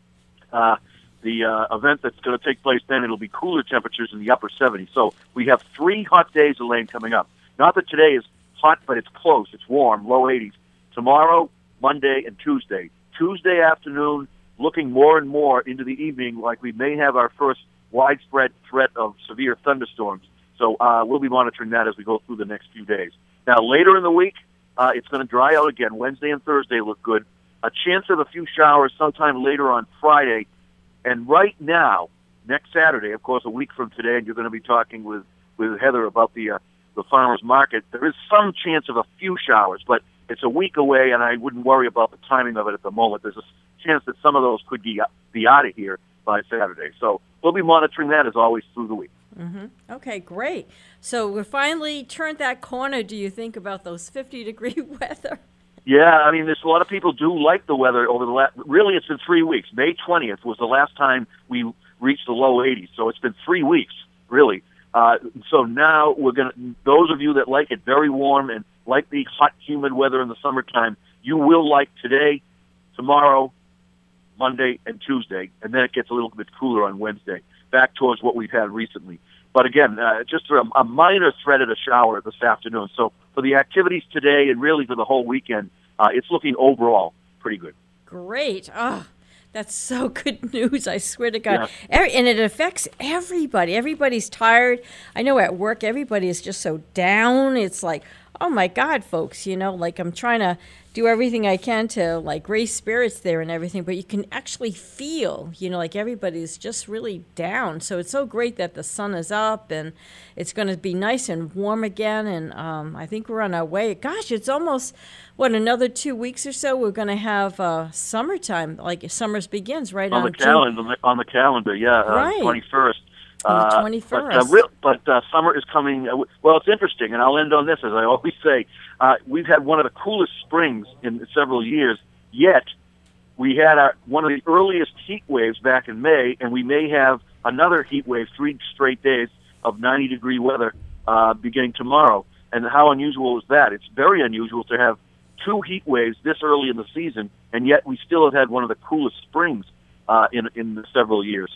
[SPEAKER 15] Uh, the uh, event that's going to take place then, it'll be cooler temperatures in the upper seventies. So we have three hot days, Elaine, coming up. Not that today is hot, but it's close. It's warm, low eighties. Tomorrow, Monday, and Tuesday. Tuesday afternoon, looking more and more into the evening like we may have our first widespread threat of severe thunderstorms. So uh, we'll be monitoring that as we go through the next few days. Now, later in the week, uh, it's going to dry out again. Wednesday and Thursday look good. A chance of a few showers sometime later on Friday. And right now, next Saturday, of course, a week from today, and you're going to be talking with, with Heather about the uh, the farmers market, there is some chance of a few showers, but it's a week away, and I wouldn't worry about the timing of it at the moment. There's a chance that some of those could be, be out of here by Saturday. So we'll be monitoring that, as always, through the week.
[SPEAKER 1] Mm-hmm. Okay, great. So we finally turned that corner, do you think, about those fifty-degree weather?
[SPEAKER 15] Yeah, I mean, there's a lot of people do like the weather over the last, really it's been three weeks. May twentieth was the last time we reached the low eighties, so it's been three weeks, really. Uh, so now we're going to, those of you that like it very warm and like the hot, humid weather in the summertime, you will like today, tomorrow, Monday, and Tuesday, and then it gets a little bit cooler on Wednesday, back towards what we've had recently. But again, uh, just a, a minor threat of a shower this afternoon. So for the activities today and really for the whole weekend, uh, it's looking overall pretty good.
[SPEAKER 1] Great. Oh, that's so good news. I swear to God.
[SPEAKER 15] Yeah.
[SPEAKER 1] Every, and it affects everybody. Everybody's tired. I know at work, everybody is just so down. It's like, oh my God, folks, you know, like I'm trying to do everything I can to like raise spirits there and everything, but you can actually feel, you know, like everybody's just really down. So it's so great that the sun is up and it's going to be nice and warm again. And um, I think we're on our way. Gosh, it's almost, what, another two weeks or so, we're going to have uh, summertime, like summer's begins right
[SPEAKER 15] on,
[SPEAKER 1] on
[SPEAKER 15] the
[SPEAKER 1] June.
[SPEAKER 15] calendar. On the calendar, yeah,
[SPEAKER 1] Right.
[SPEAKER 15] uh, twenty-first.
[SPEAKER 1] On the
[SPEAKER 15] Uh,
[SPEAKER 1] twenty-first.
[SPEAKER 15] But, uh, real, but uh, summer is coming. Uh, w- well, it's interesting, and I'll end on this, as I always say. Uh, we've had one of the coolest springs in several years, yet we had our, one of the earliest heat waves back in May, and we may have another heat wave, three straight days of ninety-degree weather uh, beginning tomorrow. And how unusual is that? It's very unusual to have two heat waves this early in the season, and yet we still have had one of the coolest springs uh, in in several years. So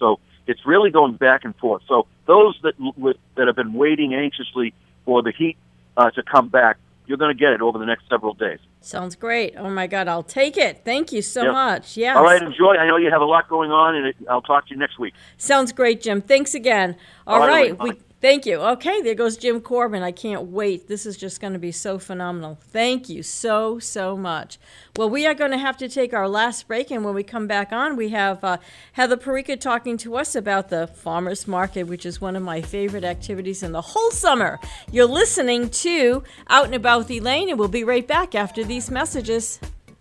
[SPEAKER 15] It's really going back and forth. So those that with, that have been waiting anxiously for the heat uh, to come back, you're going to get it over the next several days.
[SPEAKER 1] Sounds great. Oh, my God, I'll take it. Thank you so
[SPEAKER 15] Yep.
[SPEAKER 1] much. Yes.
[SPEAKER 15] All right, enjoy. I know you have a lot going on, and it, I'll talk to you next week.
[SPEAKER 1] Sounds great, Jim. Thanks again. All,
[SPEAKER 15] All
[SPEAKER 1] right.
[SPEAKER 15] right,
[SPEAKER 1] We, thank you. Okay, there goes Jim Corbin. I can't wait. This is just going to be so phenomenal. Thank you so, so much. Well, we are going to have to take our last break, and when we come back on, we have uh, Heather Parika talking to us about the Farmers Market, which is one of my favorite activities in the whole summer. You're listening to Out and About with Elaine, and we'll be right back after these messages.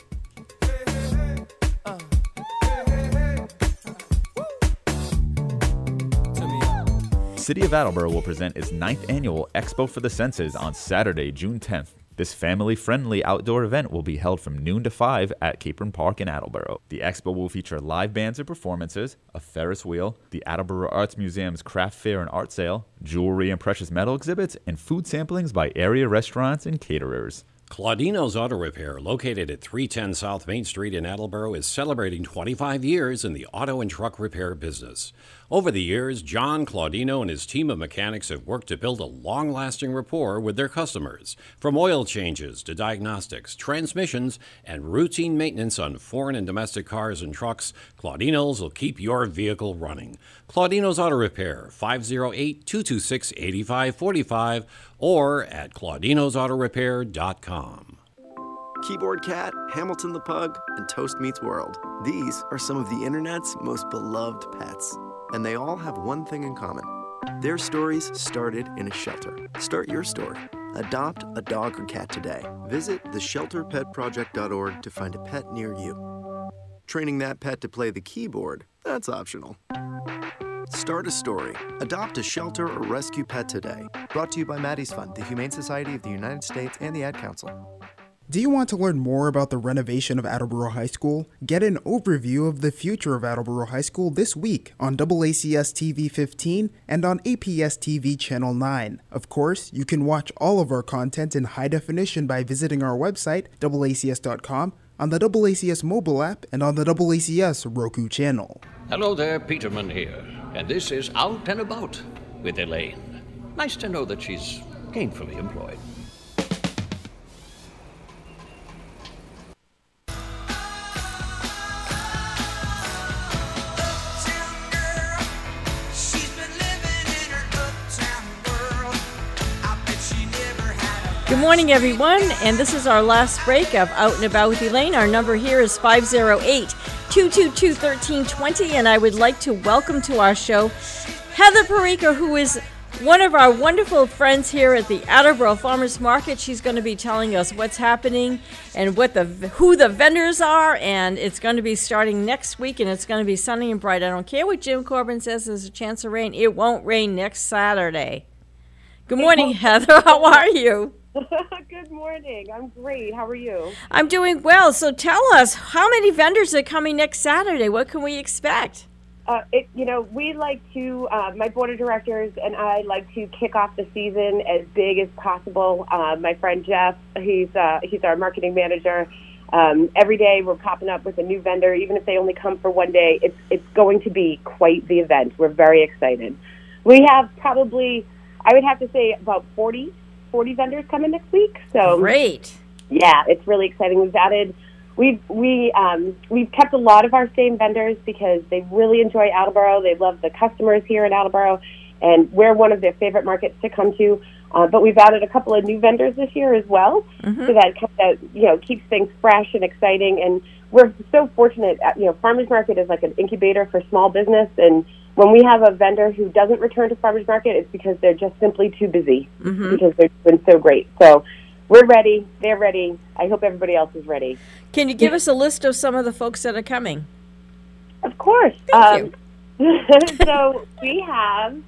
[SPEAKER 14] City of Attleboro will present its ninth annual Expo for the Senses on Saturday, June tenth. This family-friendly outdoor event will be held from noon to five at Capron Park in Attleboro. The expo will feature live bands and performances, a Ferris wheel, the Attleboro Arts Museum's craft fair and art sale, jewelry and precious metal exhibits, and food samplings by area restaurants and caterers.
[SPEAKER 11] Claudino's Auto Repair, located at three ten South Main Street in Attleboro, is celebrating twenty-five years in the auto and truck repair business. Over the years, John Claudino and his team of mechanics have worked to build a long-lasting rapport with their customers. From oil changes to diagnostics, transmissions, and routine maintenance on foreign and domestic cars and trucks, Claudino's will keep your vehicle running. Claudino's Auto Repair, five oh eight, two two six, eight five four five, or at claudinos auto repair dot com.
[SPEAKER 6] Keyboard Cat, Hamilton the Pug, and Toast Meets World. These are some of the internet's most beloved pets. And they all have one thing in common. Their stories started in a shelter. Start your story. Adopt a dog or cat today. Visit the shelter pet project dot org to find a pet near you. Training that pet to play the keyboard, that's optional. Start a story. Adopt a shelter or rescue pet today.
[SPEAKER 7] Brought to you by Maddie's Fund, the Humane Society of the United States, and the Ad Council.
[SPEAKER 8] Do you want to learn more about the renovation of Attleboro High School? Get an overview of the future of Attleboro High School this week on A A C S T V fifteen and on A P S T V Channel nine. Of course, you can watch all of our content in high definition by visiting our website, A A C S dot com, on the A A C S mobile app, and on the A A C S Roku channel.
[SPEAKER 9] Hello there, Peterman here, and this is Out and About with Elaine. Nice to know that she's gainfully employed.
[SPEAKER 1] Good morning, everyone, and this is our last break of Out and About with Elaine. Our number here is five oh eight, two two two, one three two zero, and I would like to welcome to our show Heather Parika, who is one of our wonderful friends here at the Attleboro Farmers Market. She's going to be telling us what's happening and what the who the vendors are, and it's going to be starting next week, and it's going to be sunny and bright. I don't care what Jim Corbin says, there's a chance of rain. It won't rain next Saturday. Good morning, Heather. How are you?
[SPEAKER 16] Good morning. I'm great. How are you?
[SPEAKER 1] I'm doing well. So tell us, how many vendors are coming next Saturday? What can we expect?
[SPEAKER 16] Uh, it, you know, we like to, uh, my board of directors and I like to kick off the season as big as possible. Uh, my friend Jeff, he's uh, he's our marketing manager. Um, every day we're popping up with a new vendor, even if they only come for one day. It's it's going to be quite the event. We're very excited. We have probably, I would have to say, about forty vendors coming next week. So
[SPEAKER 1] great.
[SPEAKER 16] Yeah, it's really exciting. We've added, we've we um, we've kept a lot of our same vendors because they really enjoy Attleboro. They love the customers here in Attleboro, and we're one of their favorite markets to come to. Uh, but we've added a couple of new vendors this year as well,
[SPEAKER 1] mm-hmm.
[SPEAKER 16] so that kind of, you know, keeps things fresh and exciting. And we're so fortunate. You know, Farmers Market is like an incubator for small business, and when we have a vendor who doesn't return to Farmers Market, it's because they're just simply too busy,
[SPEAKER 1] mm-hmm.
[SPEAKER 16] because they've been so great. So we're ready. They're ready. I hope everybody else is ready.
[SPEAKER 1] Can you give us a list of some of the folks that are coming?
[SPEAKER 16] Of course.
[SPEAKER 1] Thank
[SPEAKER 16] um, you. So we have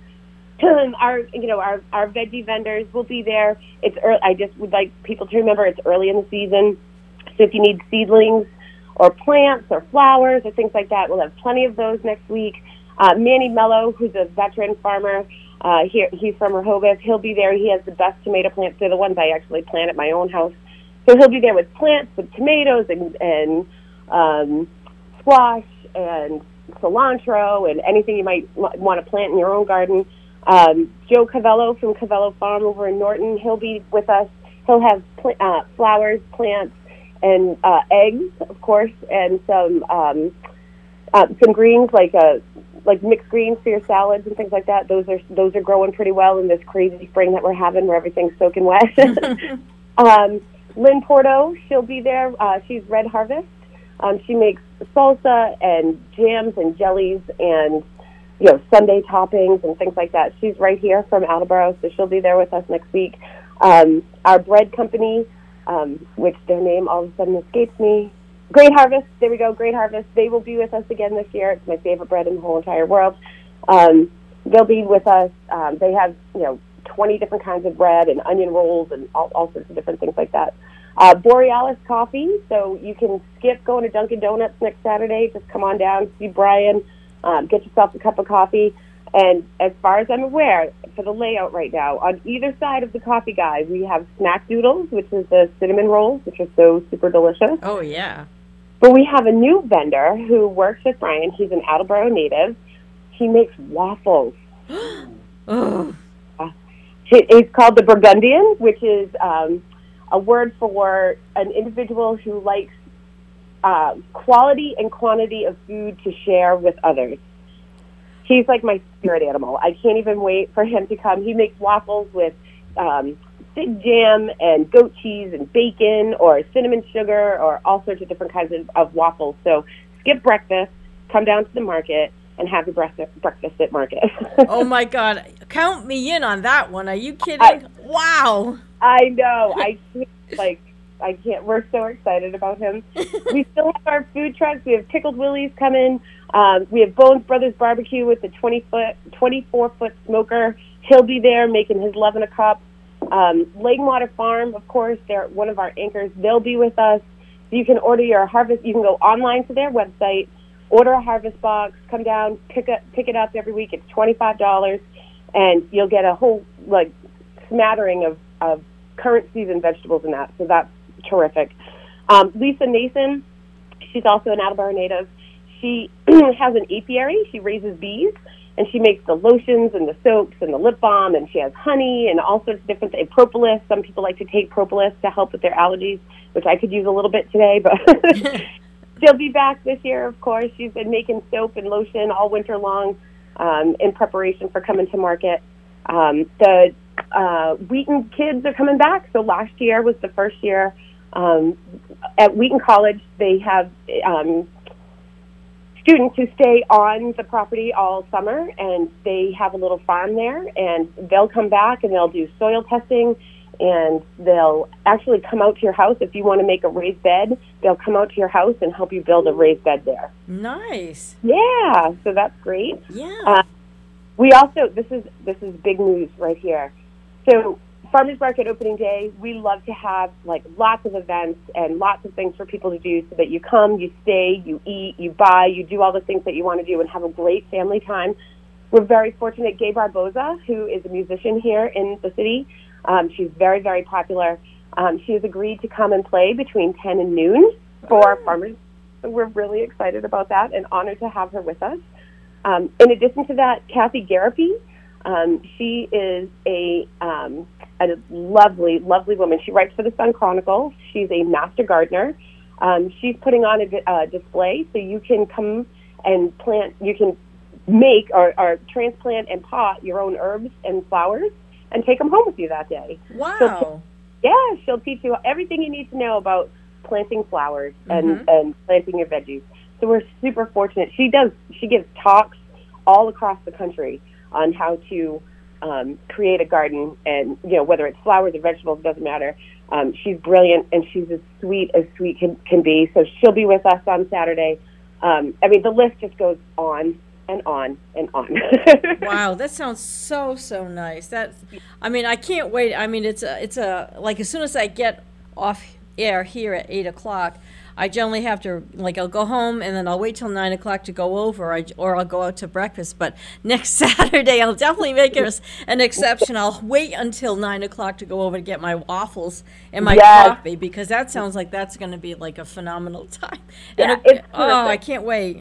[SPEAKER 16] our, you know, our, our veggie vendors will be there. It's early. I just would like people to remember it's early in the season. So if you need seedlings or plants or flowers or things like that, we'll have plenty of those next week. Uh, Manny Mello, who's a veteran farmer, uh, here, he's from Rehoboth. He'll be there. He has the best tomato plants. They're the ones I actually plant at my own house. So he'll be there with plants, with tomatoes and, and um, squash and cilantro and anything you might want to plant in your own garden. Um, Joe Cavello from Cavello Farm over in Norton, he'll be with us. He'll have pl- uh, flowers, plants, and uh, eggs, of course, and some um, uh, some greens like uh, like mixed greens for your salads and things like that. Those are those are growing pretty well in this crazy spring that we're having, where everything's soaking wet. um, Lynn Porto, she'll be there. Uh, she's Red Harvest. Um, she makes salsa and jams and jellies and, you know, sundae toppings and things like that. She's right here from Attleboro, so she'll be there with us next week. Um, our bread company, um, which their name all of a sudden escapes me, Great Harvest, there we go, Great Harvest. They will be with us again this year. It's my favorite bread in the whole entire world. Um, they'll be with us. Um, they have, you know, twenty different kinds of bread and onion rolls and all, all sorts of different things like that. Uh, Borealis Coffee, so you can skip going to Dunkin' Donuts next Saturday. Just come on down, see Brian, um, get yourself a cup of coffee. And as far as I'm aware, for the layout right now, on either side of the coffee guy, we have Snack Doodles, which is the cinnamon rolls, which are so super delicious.
[SPEAKER 1] Oh, yeah.
[SPEAKER 16] But we have a new vendor who works with Brian. He's an Attleboro native. He makes waffles.
[SPEAKER 1] Oh.
[SPEAKER 16] It's called the Burgundian, which is um, a word for an individual who likes uh, quality and quantity of food to share with others. He's like my spirit animal. I can't even wait for him to come. He makes waffles with um, fig jam and goat cheese and bacon or cinnamon sugar or all sorts of different kinds of, of waffles. So skip breakfast, come down to the market, and have your breakfast, breakfast at market.
[SPEAKER 1] Oh, my God. Count me in on that one. Are you kidding?
[SPEAKER 16] I,
[SPEAKER 1] wow.
[SPEAKER 16] I know. I can't, like, I can't. We're so excited about him. We still have our food trucks. We have Pickled Willies coming. Um, we have Bones Brothers Barbecue with the twenty foot, twenty-four foot smoker. He'll be there making his love in a cup. Um, Lake Water Farm, of course, they're one of our anchors. They'll be with us. You can order your harvest. You can go online to their website, order a harvest box, come down, pick it, pick it up every week. It's twenty-five dollars, and you'll get a whole like smattering of, of current season vegetables in that. So that's terrific. Um, Lisa Nason, she's also an Attleboro native. She has an apiary. She raises bees, and she makes the lotions and the soaps and the lip balm, and she has honey and all sorts of different things. Propolis. Some people like to take propolis to help with their allergies, which I could use a little bit today, but she'll be back this year, of course. She's been making soap and lotion all winter long um, in preparation for coming to market. Um, the uh, Wheaton kids are coming back. So last year was the first year. Um, at Wheaton College, they have um, students who stay on the property all summer, and they have a little farm there, and they'll come back and they'll do soil testing, and they'll actually come out to your house. If you want to make a raised bed, they'll come out to your house and help you build a raised bed there.
[SPEAKER 1] Nice.
[SPEAKER 16] Yeah, so that's great.
[SPEAKER 1] Yeah.
[SPEAKER 16] Uh, we also, this is this is big news right here. So Farmers Market opening day, we love to have like lots of events and lots of things for people to do so that you come, you stay, you eat, you buy, you do all the things that you want to do and have a great family time. We're very fortunate. Gay Barboza, who is a musician here in the city, um, she's very, very popular. Um, she has agreed to come and play between ten and noon for Farmers. So we're really excited about that and honored to have her with us. Um, in addition to that, Kathy Garapi, um, she is a... Um, a lovely, lovely woman. She writes for the Sun Chronicle. She's a master gardener. Um, she's putting on a uh, display so you can come and plant, you can make or, or transplant and pot your own herbs and flowers and take them home with you that day.
[SPEAKER 1] Wow.
[SPEAKER 16] So, yeah, she'll teach you everything you need to know about planting flowers and,
[SPEAKER 1] Mm-hmm.
[SPEAKER 16] and planting your veggies. So we're super fortunate. She does, she gives talks all across the country on how to Um, create a garden, and you know, whether it's flowers or vegetables, doesn't matter. Um, she's brilliant, and she's as sweet as sweet can, can be. So she'll be with us on Saturday. Um, I mean, the list just goes on and on and on.
[SPEAKER 1] Wow, that sounds so so nice. That, I mean, I can't wait. I mean, it's a it's a like as soon as I get off air here at eight o'clock. I generally have to, like, I'll go home and then I'll wait till nine o'clock to go over, I, or I'll go out to breakfast. But next Saturday, I'll definitely make it an exception. I'll wait until nine o'clock to go over to get my waffles and my
[SPEAKER 16] Yes.
[SPEAKER 1] coffee, because that sounds like that's going to be like a phenomenal time.
[SPEAKER 16] Yeah,
[SPEAKER 1] And
[SPEAKER 16] it's
[SPEAKER 1] oh, I
[SPEAKER 16] terrific.
[SPEAKER 1] can't wait.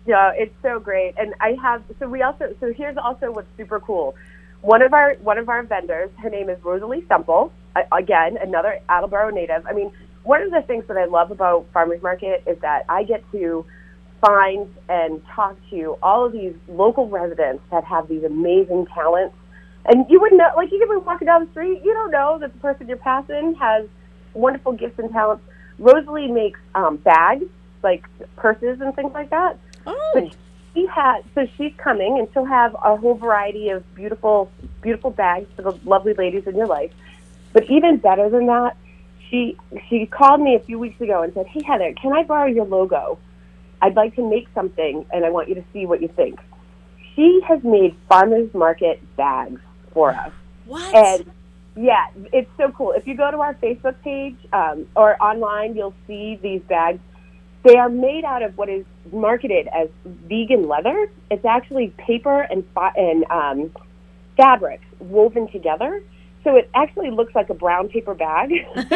[SPEAKER 16] Yeah, it's so great. And I have, so we also, so here's also what's super cool. One of our, one of our vendors, her name is Rosalie Stemple, uh, again, another Attleboro native. I mean, one of the things that I love about Farmers Market is that I get to find and talk to all of these local residents that have these amazing talents. And you wouldn't know, like, you could be walking down the street, you don't know that the person you're passing has wonderful gifts and talents. Rosalie makes um, bags, like purses and things like that.
[SPEAKER 1] Oh.
[SPEAKER 16] But she has, so she's coming, and she'll have a whole variety of beautiful, beautiful bags for the lovely ladies in your life. But even better than that, she she called me a few weeks ago and said, "Hey Heather, can I borrow your logo? I'd like to make something, and I want you to see what you think." She has made Farmers Market bags for us.
[SPEAKER 1] What?
[SPEAKER 16] And yeah, it's so cool. If you go to our Facebook page um, or online, you'll see these bags. They are made out of what is marketed as vegan leather. It's actually paper and fa- and um, fabric woven together. So it actually looks like a brown paper bag,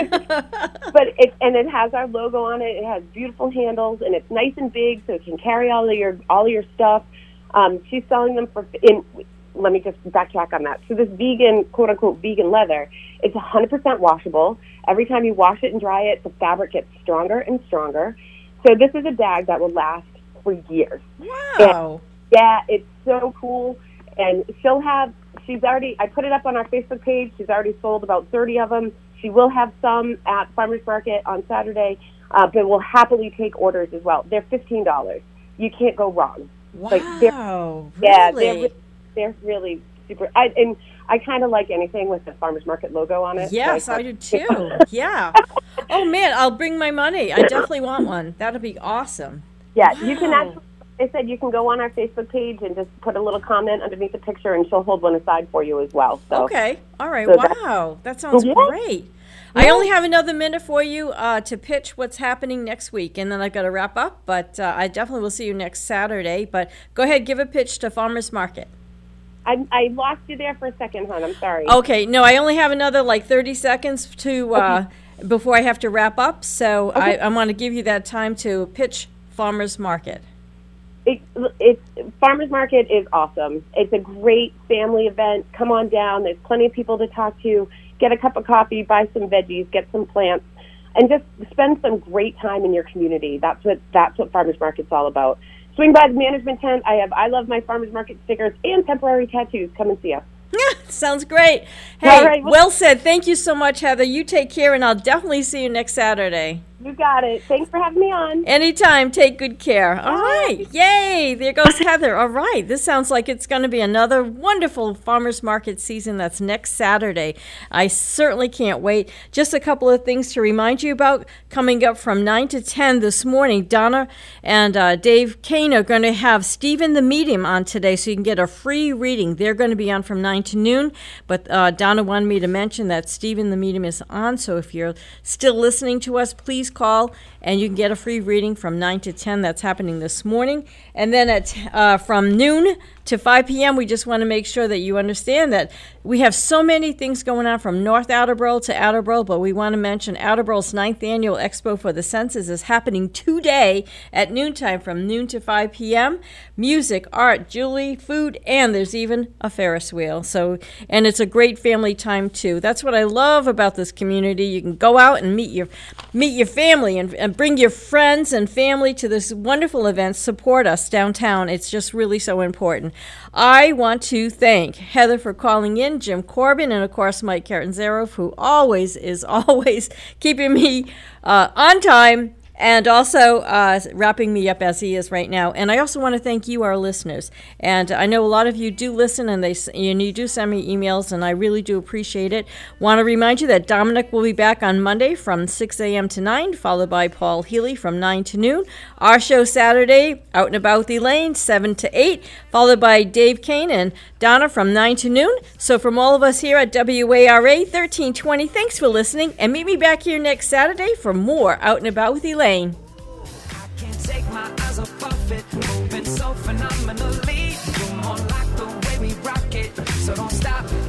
[SPEAKER 16] but it and it has our logo on it. It has beautiful handles, and it's nice and big, so it can carry all of your all of your stuff. Um, she's selling them for. In, let me just backtrack on that. So this vegan, quote unquote, vegan leather, it's one hundred percent washable. Every time you wash it and dry it, the fabric gets stronger and stronger. So this is a bag that will last for years.
[SPEAKER 1] Wow.
[SPEAKER 16] And, yeah, it's so cool. And she'll have, she's already, I put it up on our Facebook page. She's already sold about thirty of them. She will have some at Farmers Market on Saturday, uh, but will happily take orders as well. They're fifteen dollars. You can't go wrong.
[SPEAKER 1] Wow.
[SPEAKER 16] Like they're, yeah,
[SPEAKER 1] really?
[SPEAKER 16] they're, they're really super. I, and I kind of like anything with the Farmers Market logo on it.
[SPEAKER 1] Yes,
[SPEAKER 16] so I,
[SPEAKER 1] I do too. Yeah. Oh, man, I'll bring my money. I definitely want one. That'll be awesome.
[SPEAKER 16] Yeah,
[SPEAKER 1] wow.
[SPEAKER 16] you can actually, I said you can go on our Facebook page and just put a little comment underneath the picture, and she'll hold one aside for you as well. So,
[SPEAKER 1] okay. All right.
[SPEAKER 16] so
[SPEAKER 1] wow. That sounds
[SPEAKER 16] yeah.
[SPEAKER 1] great. I only have another minute for you uh, to pitch what's happening next week, and then I've got to wrap up. But uh, I definitely will see you next Saturday. But go ahead, give a pitch to Farmers Market.
[SPEAKER 16] I, I lost you there for a second, hon. I'm sorry.
[SPEAKER 1] Okay. No, I only have another like thirty seconds to uh, okay. before I have to wrap up. So okay. I, I want to give you that time to pitch Farmers Market.
[SPEAKER 16] It, it's Farmers Market is awesome. It's a great family event. Come on down. There's plenty of people to talk to. Get a cup of coffee, buy some veggies, get some plants, and just spend some great time in your community. That's what that's what Farmers Market's all about. Swing by the management tent. I have I Love My Farmers Market stickers and temporary tattoos. Come and see us.
[SPEAKER 1] Sounds great. Hey,
[SPEAKER 16] all right, well,
[SPEAKER 1] well said. Thank you so much, Heather. You take care, and I'll definitely see you next Saturday.
[SPEAKER 16] You got it. Thanks for having me on.
[SPEAKER 1] Anytime. Take good care. All right. Yay. There goes Heather. All right. This sounds like it's going to be another wonderful farmers market season. That's next Saturday. I certainly can't wait. Just a couple of things to remind you about. Coming up from nine to ten this morning, Donna and uh, Dave Kane are going to have Stephen the Medium on today, so you can get a free reading. They're going to be on from nine to noon, but uh, Donna wanted me to mention that Stephen the Medium is on, so if you're still listening to us, please call and you can get a free reading from nine to ten. That's happening this morning. And then at uh, from noon to five p.m., we just want to make sure that you understand that we have so many things going on from North Attleboro to Attleboro, but we want to mention Attleboro's ninth Annual Expo for the Senses is happening today at noontime from noon to five p.m. Music, art, jewelry, food, and there's even a Ferris wheel. So, and it's a great family time too. That's what I love about this community. You can go out and meet your meet your family and, and bring your friends and family to this wonderful event. Support us downtown. It's just really so important. I want to thank Heather for calling in, Jim Corbin, and of course Mike Catanzaro, who always is always keeping me uh, on time and also uh, wrapping me up as he is right now. And I also want to thank you, our listeners. And I know a lot of you do listen, and they and you do send me emails, and I really do appreciate it. Want to remind you that Dominic will be back on Monday from six a.m. to nine, followed by Paul Healy from nine to noon. Our show Saturday, Out and About the Lane, seven to eight, followed by Dave Kane and Donna from nine to noon. So from all of us here at W A R A thirteen twenty, thanks for listening, and meet me back here next Saturday for more Out and About with Elaine.
[SPEAKER 10] I can't take my eyes off it, moving so phenomenally. You're more like the way we rock it, so don't stop.